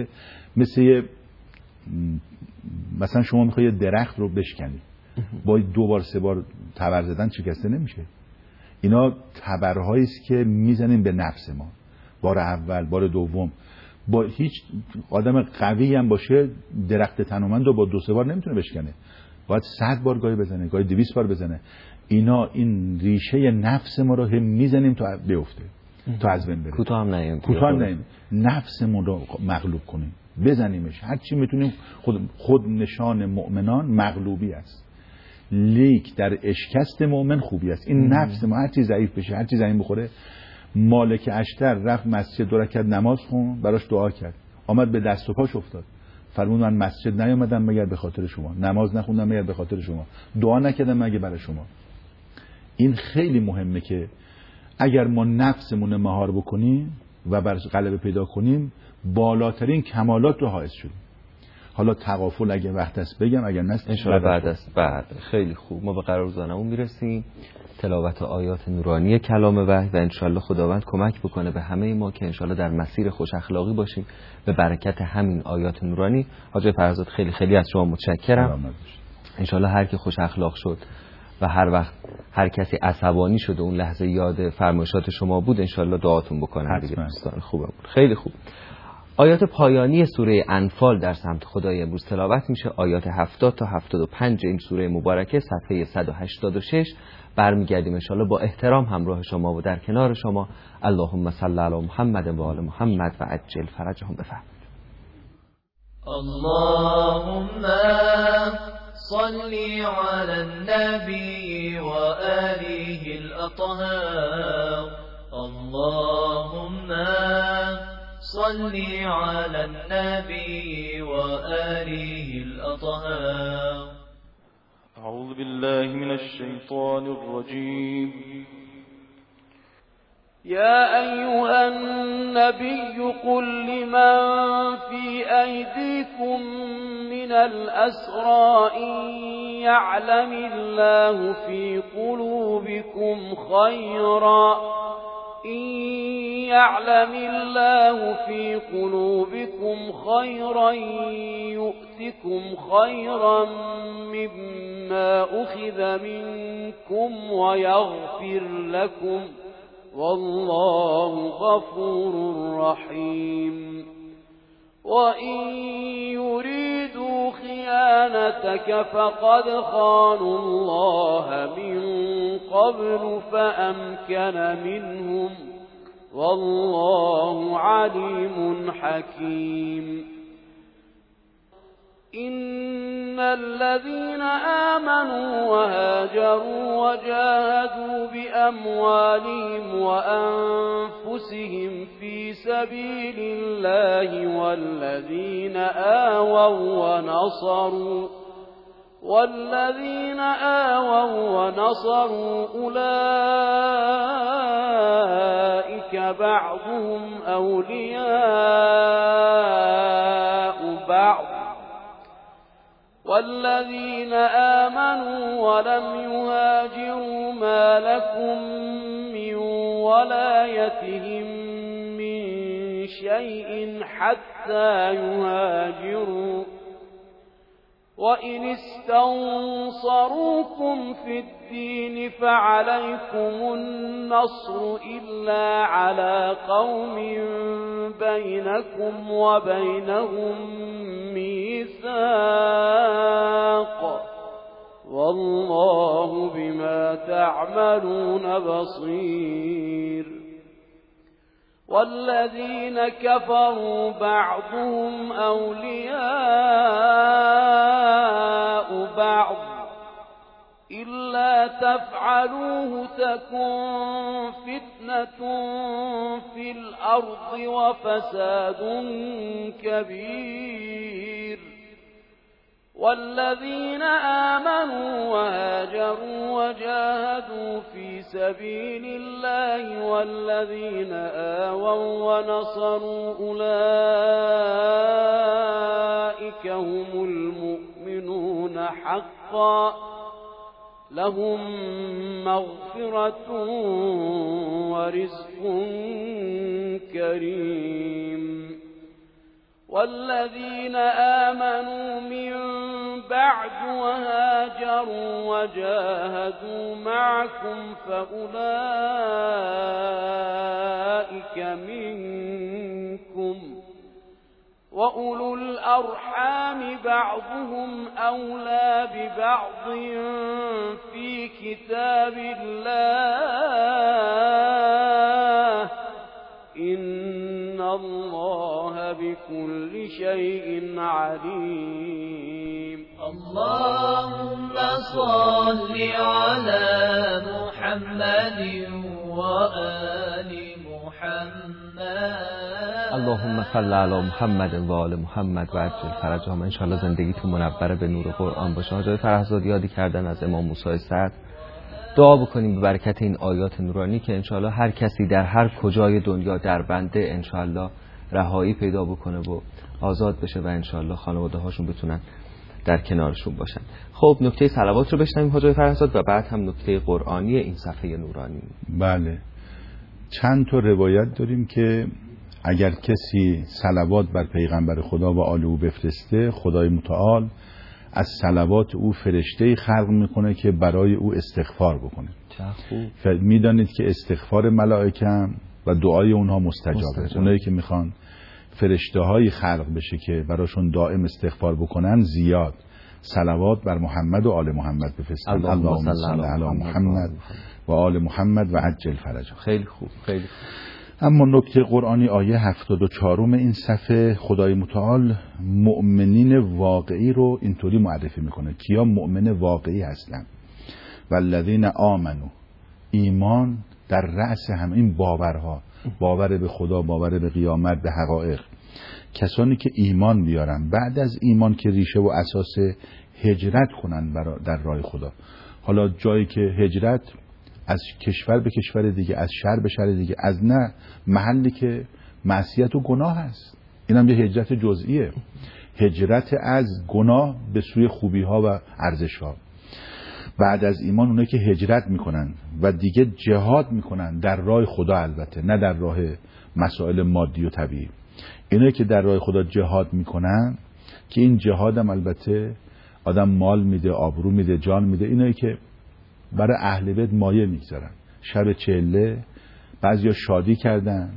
مثلا شما میخوای یه درخت رو بشکنی، با 2 بار 3 بار تبر زدن شکسته نمیشه. اینا تبرهایی است که میزنیم به نفس ما. بار اول، بار دوم، با هیچ آدم قوی هم باشه درخت تنومند رو با 2-3 بار نمیتونه بشکنه، باید 100 بار گاهی بزنه، گاهی 200 بار بزنه. این ریشه نفس ما رو هم میزنیم تا بیفته، تا از بین بره. کوتاه هم نیم، نفسمون رو مغلوب کنیم، بزنیمش هر چی میتونیم. خود نشان مؤمنان مغلوبی است، لیک در اشکست مؤمن خوبی است. این نفس ما هر چی ضعیف بشه، هر چی زمین بخوره. مالک اشتر رفت مسجد 2 رکعت نماز خوند، براش دعا کرد، آمد به دست و پاش افتاد، فرمود من مسجد نیامدم مگر به خاطر شما، نماز نخوندم مگر به خاطر شما، دعا نکردم مگر برای شما. این خیلی مهمه که اگر ما نفسمون مهار بکنیم و بر غلبه پیدا کنیم، بالاترین کمالات رو حائز شدیم. حالا تغافل اگه وقت است بگم، اگر نه انشاءالله بعد خیلی خوب. ما به قرارگزارمون میرسیم، تلاوت آیات نورانی کلام وحی، و انشاءالله خداوند کمک بکنه به همه ما که انشاءالله در مسیر خوش اخلاقی باشیم به برکت همین آیات نورانی. حاج فرزاد خیلی خیلی از شما متشکرم. انشاءالله هر کی خوش اخلاق شد و هر وقت هر کسی عصبانی شده اون لحظه یاد فرمایشات شما بود، انشاءالله دعاتون بکنه دیگه. دوستان خوبه، خیلی خوب. آیات پایانی سوره انفال در سمت خدای امروز تلاوت میشه. آیات 70 تا 75 این سوره مبارکه، صفحه 186. برمیگردیم انشاءالله با احترام همراه شما و در کنار شما. اللهم صل علی محمد و آل محمد و عجل فرجهم. بفرمایید. اللهم صل على النبي وآله الأطهار. اللهم صل على النبي وآله الأطهار. أعوذ بالله من الشيطان الرجيم. يا أيها النبي قل لمن في أيديكم من الأسرى إن يعلم الله في قلوبكم خيرا يؤتكم خيرا مما أخذ منكم ويغفر لكم والله غفور رحيم. وإن يريدوا خيانتك فقد خانوا الله من قبل فأمكن منهم والله عليم حكيم إن الذين آمنوا وهاجروا وجاهدوا بأموالهم وأنفسهم في سبيل الله والذين آووا ونصروا أولئك بعضهم أولياء بعض والذين آمنوا ولم يهاجروا ما لكم من ولايتهم من شيء حتى يهاجروا وإن استنصروكم في الدين فعليكم النصر إلا على قوم بينكم وبينهم ميثاق والله بما تعملون بصير والذين كفروا بعضهم أولياء بعض إلا تفعلوه تكن فتنة في الأرض وفساد كبير والذين آمنوا وهاجروا وجاهدوا في سبيل الله والذين آووا ونصروا أولئك هم المؤمنون حقا لهم مغفرة ورزق كريم والذين آمنوا من بعد وهاجروا وجاهدوا معكم فأولئك منكم وأولو الأرحام بعضهم أولى ببعض في كتاب الله إن الله بكل شيء عليم اللهم صل على محمد وآل محمد اللهم صل علی محمد و آل محمد و عجل فرجهم. ان شاء الله زندگیتون منور به نور قرآن باشه. حاج فرهزاد یادی کردن از امام موسی صدر. دعا بکنیم به برکت این آیات نورانی که انشاءالله هر کسی در هر کجای دنیا در بنده انشاءالله رهایی پیدا بکنه و آزاد بشه و انشاءالله خانواده هاشون بتونن در کنارشون باشن. خب نکته صلوات رو بشنویم حاج فرهزاد و بعد هم نکته قرآنی این صفحه نورانی. بله، چند تا روایت داریم که اگر کسی صلوات بر پیغمبر خدا و آل او بفرسته، خدای متعال از صلوات او فرشته‌ای خلق میکنه که برای او استغفار بکنه. میدانید که استغفار ملائکه و دعای اونها مستجابه. اونایی که میخوان فرشته‌هایی خلق بشه که براشون دائم استغفار بکنن، زیاد صلوات بر محمد و آل محمد بفرستن. اللهم صل علی محمد و آل محمد و عجل فرجهم. خیلی خوب، خیلی خوب. اما نکته قرآنی آیه 74 این صفحه خدای متعال مؤمنین واقعی رو اینطوری معرفی میکنه. کیا مؤمن واقعی هستن؟ والذین آمنو، ایمان در رأس همین باورها، باور به خدا، باور به قیامت، به حقایق. کسانی که ایمان بیارن، بعد از ایمان که ریشه و اساس هجرت کنن در راه خدا. حالا جایی که هجرت از کشور به کشور دیگه، از شهر به شهر دیگه، از نه محلی که معصیت و گناه هست، اینم یه هجرت جزئیه. هجرت از گناه به سوی خوبی ها و ارزش ها. بعد از ایمان اونایی که هجرت میکنن و دیگه جهاد میکنن در راه خدا، البته نه در راه مسائل مادی و طبیعی. اینایی که در راه خدا جهاد میکنن که این جهاد هم البته آدم مال میده، آبرو میده، جان میده. اینایی که برای اهل بیت مایه میگذارن، شب چله بعضیا شادی کردن،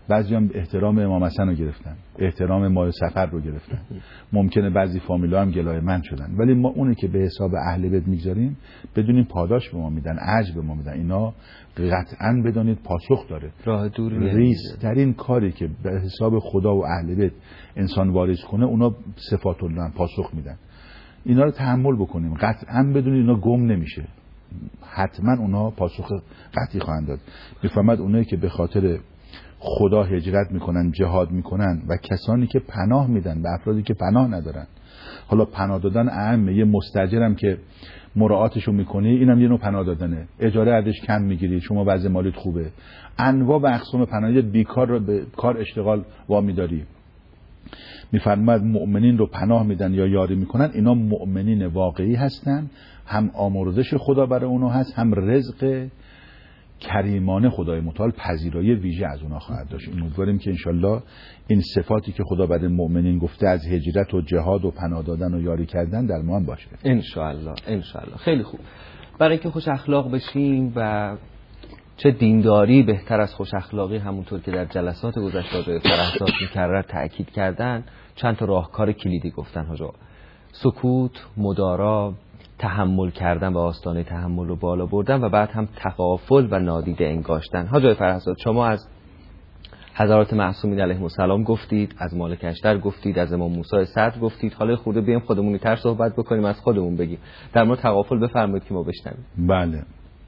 بعضی هم احترام امام حسن رو گرفتن، احترام ماه سفر رو گرفتن، ممکنه بعضی فامیلا هم گلای من شدن، ولی ما اونی که به حساب اهل بیت میگذاریم بدونیم پاداش به ما میدن، اجر به ما میدن. اینا قطعا بدونید پاسخ داره. راه دوری ریزترین کاری که به حساب خدا و اهل بیت انسان واریز کنه اونا صفات الله پاسخ میدن. اینا رو تحمل بکنیم، قطعا بدونید اینا گم نمیشه، حتما اونا پاسخ قطعی خواهند داد. میفهمد اونایی که به خاطر خدا هجرت میکنن، جهاد میکنن و کسانی که پناه میدن به افرادی که پناه ندارن. حالا پناه دادن اعم، یه مستاجرم که مراعاتشو میکنی اینم یه نوع پناه دادنه، اجاره ازش کم میگیری، شما وضع مالیت خوبه، انواع و اقسام پناهی، بیکار رو به کار اشتغال وامی داری. میفرماید مؤمنین رو پناه میدن یا یاری میکنن، اینا مؤمنین واقعی هستن، هم آمرزش خدا برای اونا هست، هم رزق کریمانه خدای متعال پذیرایی ویژه از اونا خواهد داشت. امیدواریم که انشالله این صفاتی که خدا برای مؤمنین گفته از هجرت و جهاد و پناه دادن و یاری کردن در ما هم باشه انشالله. خیلی خوب. برای اینکه خوش اخلاق بشیم و چه دینداری بهتر از خوش اخلاقی، همونطور که در جلسات گذشته آقای فرهزاد مکرر تأکید کردن، چند تا راهکار کلیدی گفتن حاجا: سکوت، مدارا، تحمل کردن و آستانه تحمل رو بالا بردن و بعد هم تغافل و نادیده انگاشتن. حاجی فرهزاد، شما از حضرات معصومین علیهم السلام گفتید، از مالک اشتر گفتید، از امام موسی صدر گفتید، حالا خورده بیام خودمونی تر صحبت بکنیم، از خودمون بگیم. در مورد تغافل بفرمایید که ما بشنویم. بله،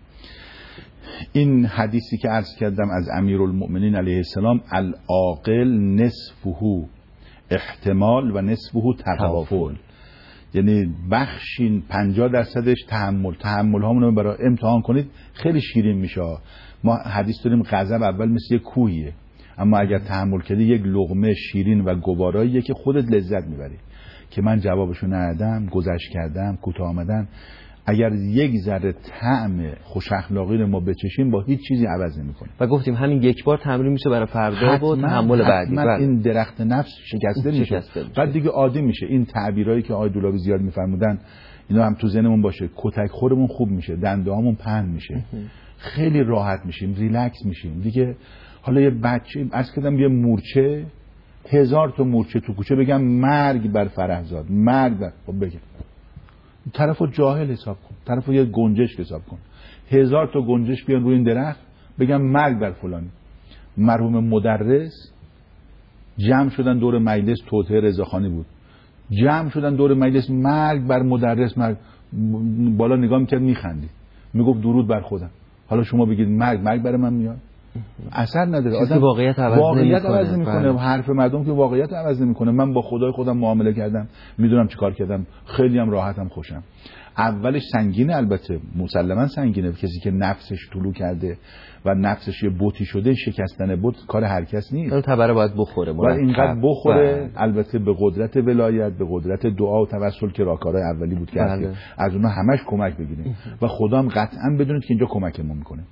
این حدیثی که عرض کردم از امیرالمؤمنین علیه السلام، العاقل نصفه احتمال و نصفه تغافل، یعنی بخشین 50%ش تحمل هامون رو برای امتحان کنید، خیلی شیرین میشه. ما حدیث داریم غضب اول مثل یک کوهیه، اما اگر تحمل کردی یک لقمه شیرین و گواراییه که خودت لذت میبری. که من جوابشو ندادم، گذشت کردم، کوتاه آمدن، اگر یک ذره طعم خوش اخلاقی رو ما بچشیم با هیچ چیزی عوض نمی‌کنه. و گفتیم همین یک بار تمرین میشه برای فردا و تحمل بعدی. این درخت نفس شکسته میشه. بعد دیگه عادی میشه. این تعبیرایی که آقای دولابی زیاد میفرمودن اینا هم تو ذهنمون باشه. کتک خورمون خوب میشه، دنده‌هامون پهن میشه، خیلی راحت میشیم، ریلکس میشیم دیگه. حالا یه بچه عرض کردم یه مورچه، 1000 تا مورچه تو کوچه بگم مرگ بر فرهزاد، مرگ بر، خب بگم طرفو جاهل حساب کن، طرفو یه گنجش حساب کن، 1000 تا گنجش بیان روی این درخت بگم مرگ بر فلانی. مرحوم مدرس جمع شدن دور مجلس، توطئه رضاخانی بود، جمع شدن دور مجلس، مرگ بر مدرس، مرگ. بالا نگاه میکرد میخندید، میگفت درود بر خودم. حالا شما بگید مرگ برای من میاد، اثر نداره. آدم واقعیت عوض نمیکنه. حرف مردم که واقعیت عوض نمیکنه. من با خدای خودم معامله کردم، میدونم چیکار کردم، خیلی هم راحتم، خوشم. اولش سنگینه، البته مسلما سنگینه. کسی که نفسش طلوع کرده و نفسش یه بوتی شده، شکستن بوت کار هر کس نیست. تبره باید بخوره، باید اینقدر بخوره. البته به قدرت ولایت، به قدرت دعا و توسل که راهکارهای اولی بود که از اونها همش کمک بگیریم و خدا هم قطعا بدونید که اینجا کمکمون میکنه.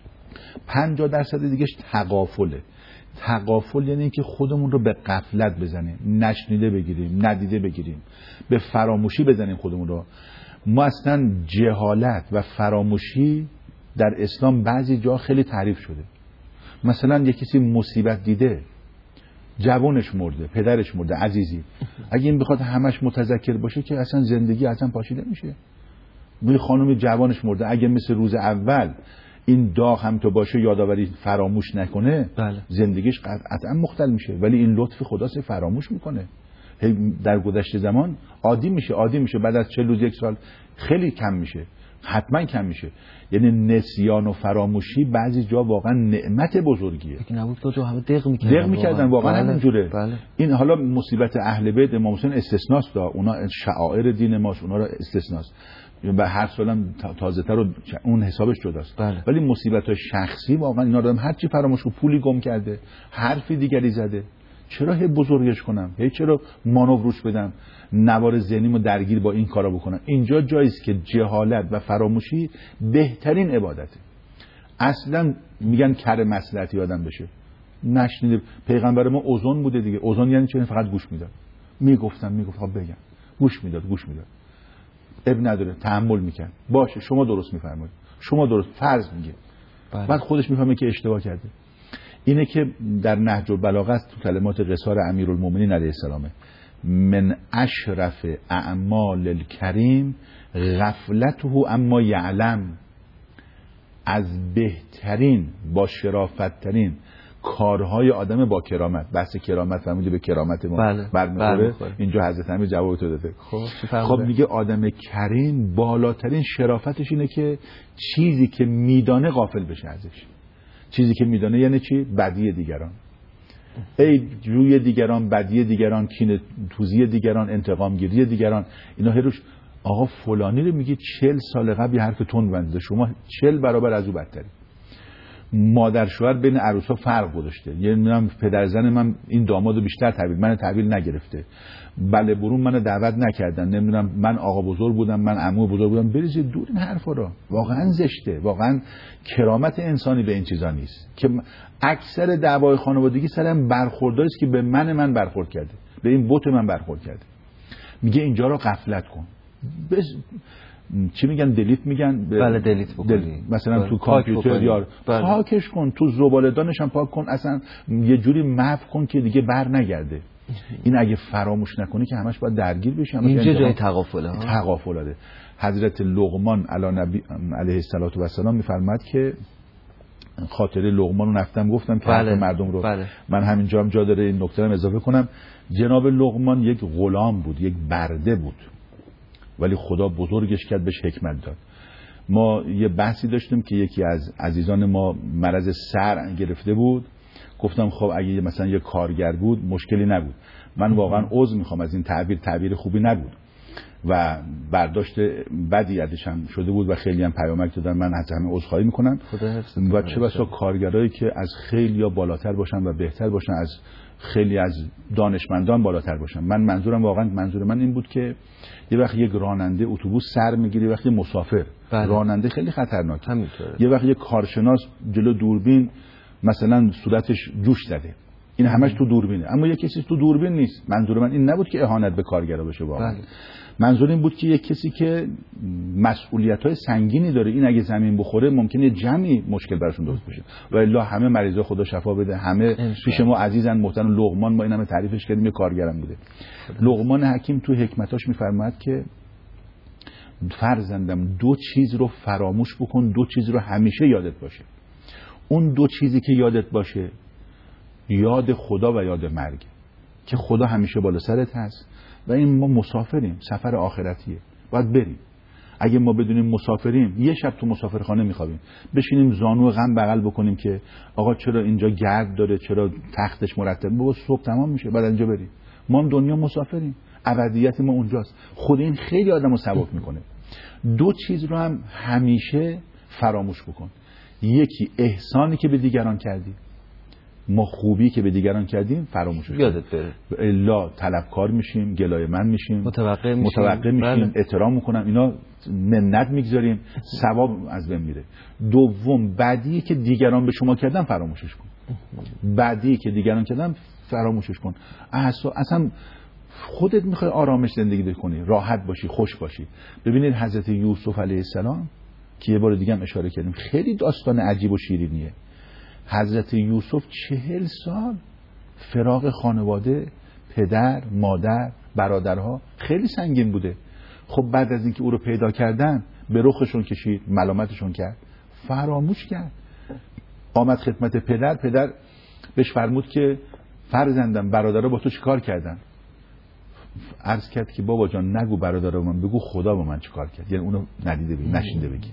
50% دیگهش تغافله. تغافل یعنی که خودمون رو به غفلت بزنیم، نشنیده بگیریم، ندیده بگیریم، به فراموشی بزنیم خودمون رو. ما اصلا جهالت و فراموشی در اسلام بعضی جا خیلی تعریف شده. مثلا یک کسی مصیبت دیده، جوانش مرده، پدرش مرده، عزیزی، اگه این بخواد همش متذکر باشه که اصلا زندگی اصلا پاشیده میشه. بوی خانم جوانش مرده، اگه مثل روز اول این داغ هم تو باشه، یادآوری فراموش نکنه، زندگیش قطعا مختل میشه. ولی این لطف خداست، فراموش میکنه. در گذشته زمان عادی میشه، بعد از 40 روز 1 سال خیلی کم میشه، حتما کم میشه. یعنی نسیان و فراموشی بعضی جا واقعا نعمت بزرگیه. نبود که همه دق میکردن واقعا همینجوره. این حالا مصیبت اهل بیت امام حسین استثناست، اونا شعائر دین ماست، اونا را استثناست و هر سالم تازه تر و اون حسابش جداست. ولی مصیبت‌های شخصی واقعا اینا رو هر چی فراموش و پولی گم کرده، حرفی دیگری زده، چرا هی بزرگش کنم، هی چرا مانوروش بدم، نوار ذهنیمو درگیر با این کارا بکنم. اینجا جایی است که جهالت و فراموشی بهترین عبادته. اصلا میگن کر مصلحتی آدم بشه. نشنیده پیغمبر ما اوزون بوده دیگه. اوزون یعنی چه؟ فقط گوش میداد. میگفت بگم، گوش میداد. اب نداره، تحمل میکرد. باشه شما درست میفرمایید، شما درست فرض میگه، بعد خودش میفهمه که اشتباه کرده. اینه که در نهج البلاغه است، تو کلمات قصار امیرالمومنین علیه السلام: من اشرف اعمال الکریم غفلته اما یعلم. از بهترین با شرافتترین کارهای آدم با کرامت. بحث کرامت فهمیدی به کرامت ما برمیخوره. اینجا حضرت امیر جواب تو داده. خب میگه آدم کریم بالاترین شرافتش اینه که چیزی که میدانه غافل بشه ازش. چیزی که میدانه یعنی چی؟ بدی دیگران، ای روی دیگران، بدی دیگران، کینه توزی دیگران، انتقام گیری دیگران. اینا هروش آقا فلانی رو میگه 40 سال قبل یه حرف تند بنده، شما 40 برابر از او بدتری. مادر شوهر بین عروسا فرق گذاشته، یعنی پدر زن من این دامادو بیشتر تحویل، من تحویل نگرفته، بله برون منو دعوت نکردن، نمیدونم من آقا بزرگ بودم، من عمو بزرگ بودم. بریزید دور این حرفا رو. واقعا زشته، واقعا کرامت انسانی به این چیزا نیست که اکثر دعوای خانوادگی سرم برخوردایی است که به من برخورد کرده، به این بت من برخورد کرده. میگه اینجا رو غفلت کن. چی میگن؟ دلیت میگن. بله دلیت بکنی. مثلا تو کامپیوتر یا پاکش کن، تو زباله‌دانش هم پاک کن، اصلا یه جوری محو کن که دیگه بر نگرده. این اگه فراموش نکنی که همش باید درگیر بشی. اینجا جای تغافله. تغافلاته. حضرت لقمان علیه السلام میفرماد که خاطره لقمان رو رفتم گفتم که مردم رو من همینجا هم جا داره این نکته رو اضافه کنم. جناب لقمان یک غلام بود، یک برده بود، ولی خدا بزرگش کرد، بهش حکمت داد. ما یه بحثی داشتیم که یکی از عزیزان ما مرض سر گرفته بود. گفتم خب اگه مثلا یه کارگر بود مشکلی نبود. من واقعا عذر میخوام از این تعبیر خوبی نبود و برداشت بدی ازش هم شده بود و خیلی هم پیامک دادن. من از همه عذرخواهی میکنم و چه بسا کارگرایی که از خیلی یا بالاتر باشن و بهتر باشن، از خیلی از دانشمندان بالاتر باشن. من منظور من این بود که یه وقت یک راننده اتوبوس سر میگیره، یه وقت یه مسافر. راننده خیلی خطرناکه. یه وقت یه کارشناس جلو دوربین مثلا صورتش جوش زده، این همش تو دوربینه، اما یه کسی تو دوربین نیست. منظور من این نبود که اهانت به کارگرا بشه واقعا. منظور این بود که یک کسی که مسئولیت‌های سنگینی داره، این اگه زمین بخوره ممکنه جمعی مشکل براشون درست بشه. و الا همه مریضا خدا شفا بده، همه پیش ما عزیزن محترم. لقمان ما این همه تعریفش کردیم، یه کارگرم بوده. لقمان حکیم تو حکمتاش میفرماید که فرزندم دو چیز رو فراموش بکن، دو چیز رو همیشه یادت باشه. اون دو چیزی که یادت باشه یاد خدا و یاد مرگ، که خدا همیشه بالا سرت هست و این ما مسافریم، سفر آخرتیه، باید بریم. اگه ما بدونیم مسافریم، یه شب تو مسافرخانه میخوابیم، بشینیم زانو غم بغل بکنیم که آقا چرا اینجا گرد داره، چرا تختش مرتب، بابا صبح تمام میشه بعد اینجا بریم. ما هم دنیا مسافریم، ابدیت ما اونجاست. خود این خیلی آدمو سبک میکنه. دو چیز رو هم همیشه فراموش بکن. یکی احسانی که به دیگران کردی، ما خوبی که به دیگران کردیم فراموشش یادت بره، الا طلبکار میشیم، گلای من میشیم، متوقع میشیم، احترام میکنم، اینا منت میگذاریم، ثواب از بین میره. دوم بعدی که دیگران به شما کردن فراموشش کن. بعدی که دیگران کردن فراموشش کن. اصلا خودت میخوای آرامش زندگی بکنی، راحت باشی، خوش باشی. ببینید حضرت یوسف علیه السلام که یه بار دیگه هم اشاره کردیم، خیلی داستان عجیب و شیرینیه. حضرت یوسف 40 سال فراق خانواده، پدر، مادر، برادرها خیلی سنگین بوده. خب بعد از اینکه او رو پیدا کردن به رخشون کشید، ملامتشون کرد، فراموش کرد. آمد خدمت پدر بهش فرمود که فرزندم برادرها با تو چیکار کردن؟ عرض کرد که بابا جان نگو برادرها من، بگو خدا با من چیکار کرد، یعنی اونو ندیده بگی، نشینده بگی.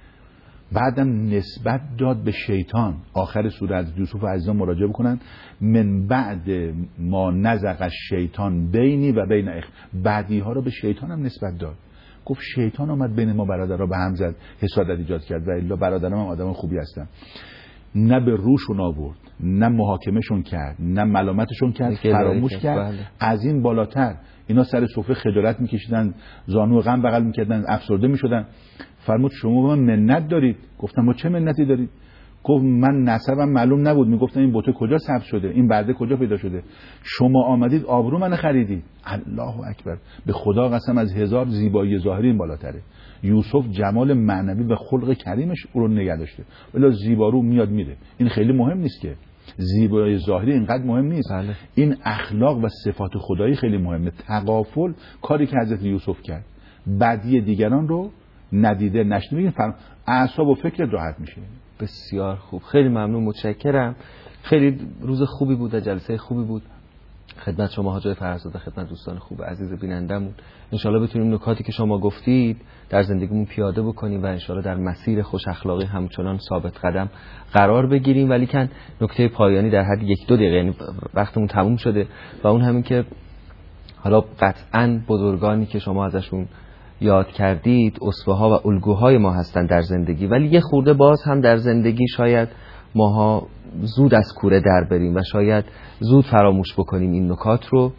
بعدم نسبت داد به شیطان. آخر سوره از یوسف عزیزان مراجعه بکنن، من بعد ما نزغ الشیطان بینی و بین بعدی ها رو به شیطان هم نسبت داد. گفت شیطان آمد بین ما برادرها به هم زد، حسادت ایجاد کرد و الا برادرام هم آدم خوبی هستن. نه به روشون آورد، نه محاکمهشون کرد، نه ملامتشون کرد، فراموش کرد. از این بالاتر اینا سر سفره خجالت میکشیدن، زانو غم بغل میکردن، افسرده میشدن. فرمود شما به من منت دارید. گفتم ما چه منتی دارید؟ گفت من نسبم معلوم نبود، میگفتن این بوته کجا ثبت شده، این برده کجا پیدا شده، شما آمدید آبرو من خریدید. الله اکبر، به خدا قسم از 1000 زیبایی ظاهری این بالاتره. یوسف جمال معنوی و خلق کریمش او رو نگه داشته، ولی زیبارو میاد میره، این خیلی مهم نیست که. زیبایی ظاهری اینقدر مهم نیست. بله. این اخلاق و صفات خدایی خیلی مهمه. تغافل کاری که حضرت یوسف کرد، بدی دیگران رو ندیده نشنیده، اعصاب و فکر راحت میشه. بسیار خوب، خیلی ممنون، متشکرم. خیلی روز خوبی بود و جلسه خوبی بود. خدمت شما حاج فرزاده، خدمت دوستان خوب عزیز بینندمون، انشالله بتونیم نکاتی که شما گفتید در زندگیمون پیاده بکنیم و انشالله در مسیر خوش اخلاقی همچنان ثابت قدم قرار بگیریم. ولی کن نکته پایانی در حد 1-2 دقیقه، یعنی وقتمون تموم شده، و اون همین که حالا قطعاً بزرگانی که شما ازشون یاد کردید اسوه‌ها و الگوهای ما هستن در زندگی، ولی یه خورده باز هم در زندگی شاید ماها زود از کوره در بریم و شاید زود فراموش بکنیم این نکات رو.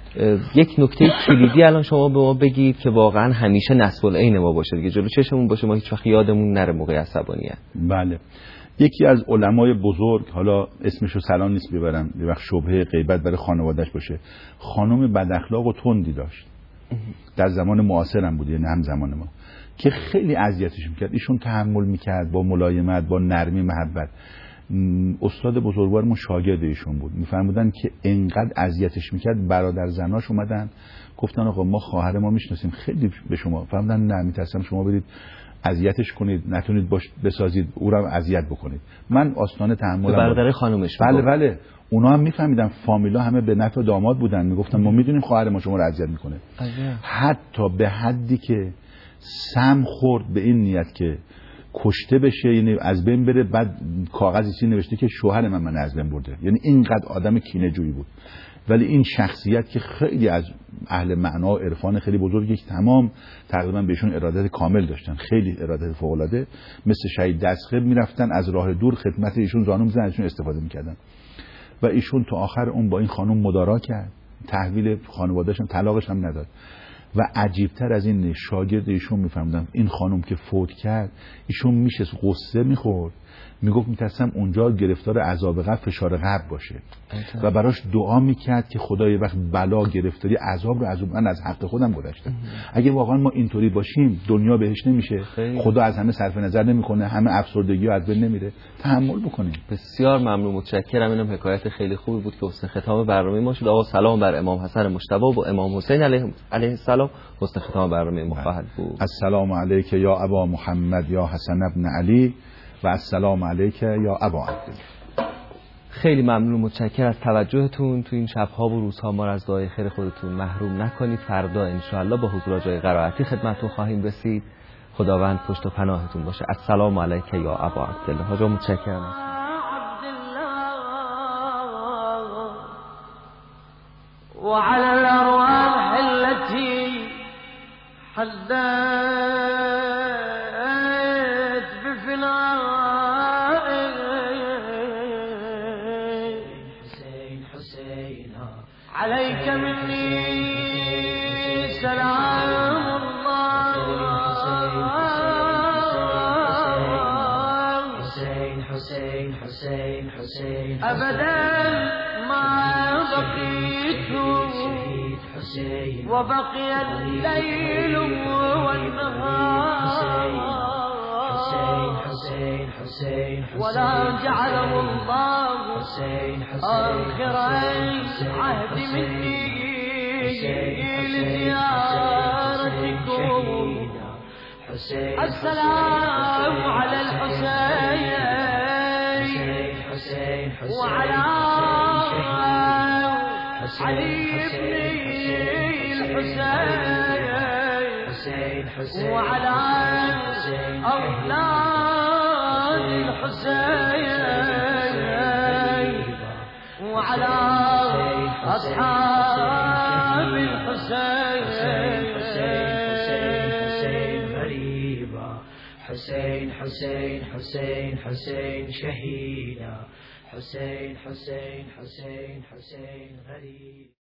یک نکته کلیدی الان شما به ما بگید که واقعا همیشه نصب العین ما باشه دیگه، جلو چشمون باشه، ما هیچ وقت یادمون نره موقع عصبانیت. بله، یکی از علمای بزرگ، حالا اسمشو سلام نیست ببرم، یه وقت شبهه غیبت برای خانواده‌اش باشه، خانم بد اخلاق و تندی داشت، در زمان معاصرم بود، یعنی هم زمان ما، که خیلی اذیتش میکرد. ایشون تحمل میکرد با ملایمت، با نرمی، محبت. استاد بزرگوارمون شاگرد ایشون بود، میفرمودن که انقدر اذیتش میکرد، برادر زناش اومدن گفتن آقا ما خواهر ما میشناسیم، خیلی به شما فرمودن نه میترسم شما برید اذیتش کنید، نتونید باش بسازید، او رو اذیت بکنید. من آستانه تحملم. برادر خانومش. بله اونا هم میفهمیدن، فامیلا همه به نفع داماد بودن، میگفتن ما میدونیم خواهر ما شما رو اذیت میکنه. حتی به حدی که سم خورد به این نیت که کشته بشه، یعنی از بین بره. بعد کاغذی چی نوشته که شوهر من از بین برده. یعنی اینقدر آدم کینه‌جویی بود. ولی این شخصیت که خیلی از اهل معنا و عرفان خیلی بزرگی که تمام تقریبا بهشون ارادت کامل داشتن، خیلی ارادت فوق‌العاده، مثل شهید دستخیل میرفتن از راه دور خدمت ایشون زانو می‌زدن، ازشون استفاده می‌کردن. و ایشون تا آخر اون با این خانم مدارا کرد، تحویل خانواده‌شون، طلاقش هم نداد. و عجیبتر از این شاگرد ایشون میفهمیدم این خانم که فوت کرد، ایشون میشه قصه میخورد، میگفت میترسم اونجا گرفتار عذاب قبر، فشار قبر باشه و براش دعا میکرد که خدای وقت بلا گرفتاری عذاب رو از من از حق خودم گذاشتم. اگه واقعا ما اینطوری باشیم دنیا بهش نمیشه، خدا از همه صرف نظر نمیکنه، همه افسردگی و از بین نمیره. تحمل بکنیم. بسیار ممنون، متشکرم. اینم حکایت خیلی خوبی بود که حسن ختام برنامه ما شد. آقا سلام بر امام حسن مجتبی و امام حسین علیه السلام. حسن ختام برنامه ما خواهد بود. السلام علیک یا ابا محمد یا حسن ابن علی و السلام علیک یا ابا عبدالله. خیلی ممنون و متشکرم از توجهتون. تو این شب‌ها و روزها ما را از دعای خیر خودتون محروم نکنید. فردا انشاءالله با حضور جای قرائتی خدمتتون خواهیم رسید. خداوند پشت و پناهتون باشه. السلام علیک یا ابا عبدالله. حاجا متشکرم. وعلى الأرواح التي حدثت بفناء حسين عليك مني سلام الله. حسين أبدا ما بقيت وبقي الليل والنهار ولا جعله الله آخر عهد مني لزيارتكم. السلام على الحسين وعلى علي بن الحسين وعلى أولاد الحسين وعلى أصحاب الحسين. حسين حسين حسين حسين شهيدا. حسين حسين حسين حسين غريب.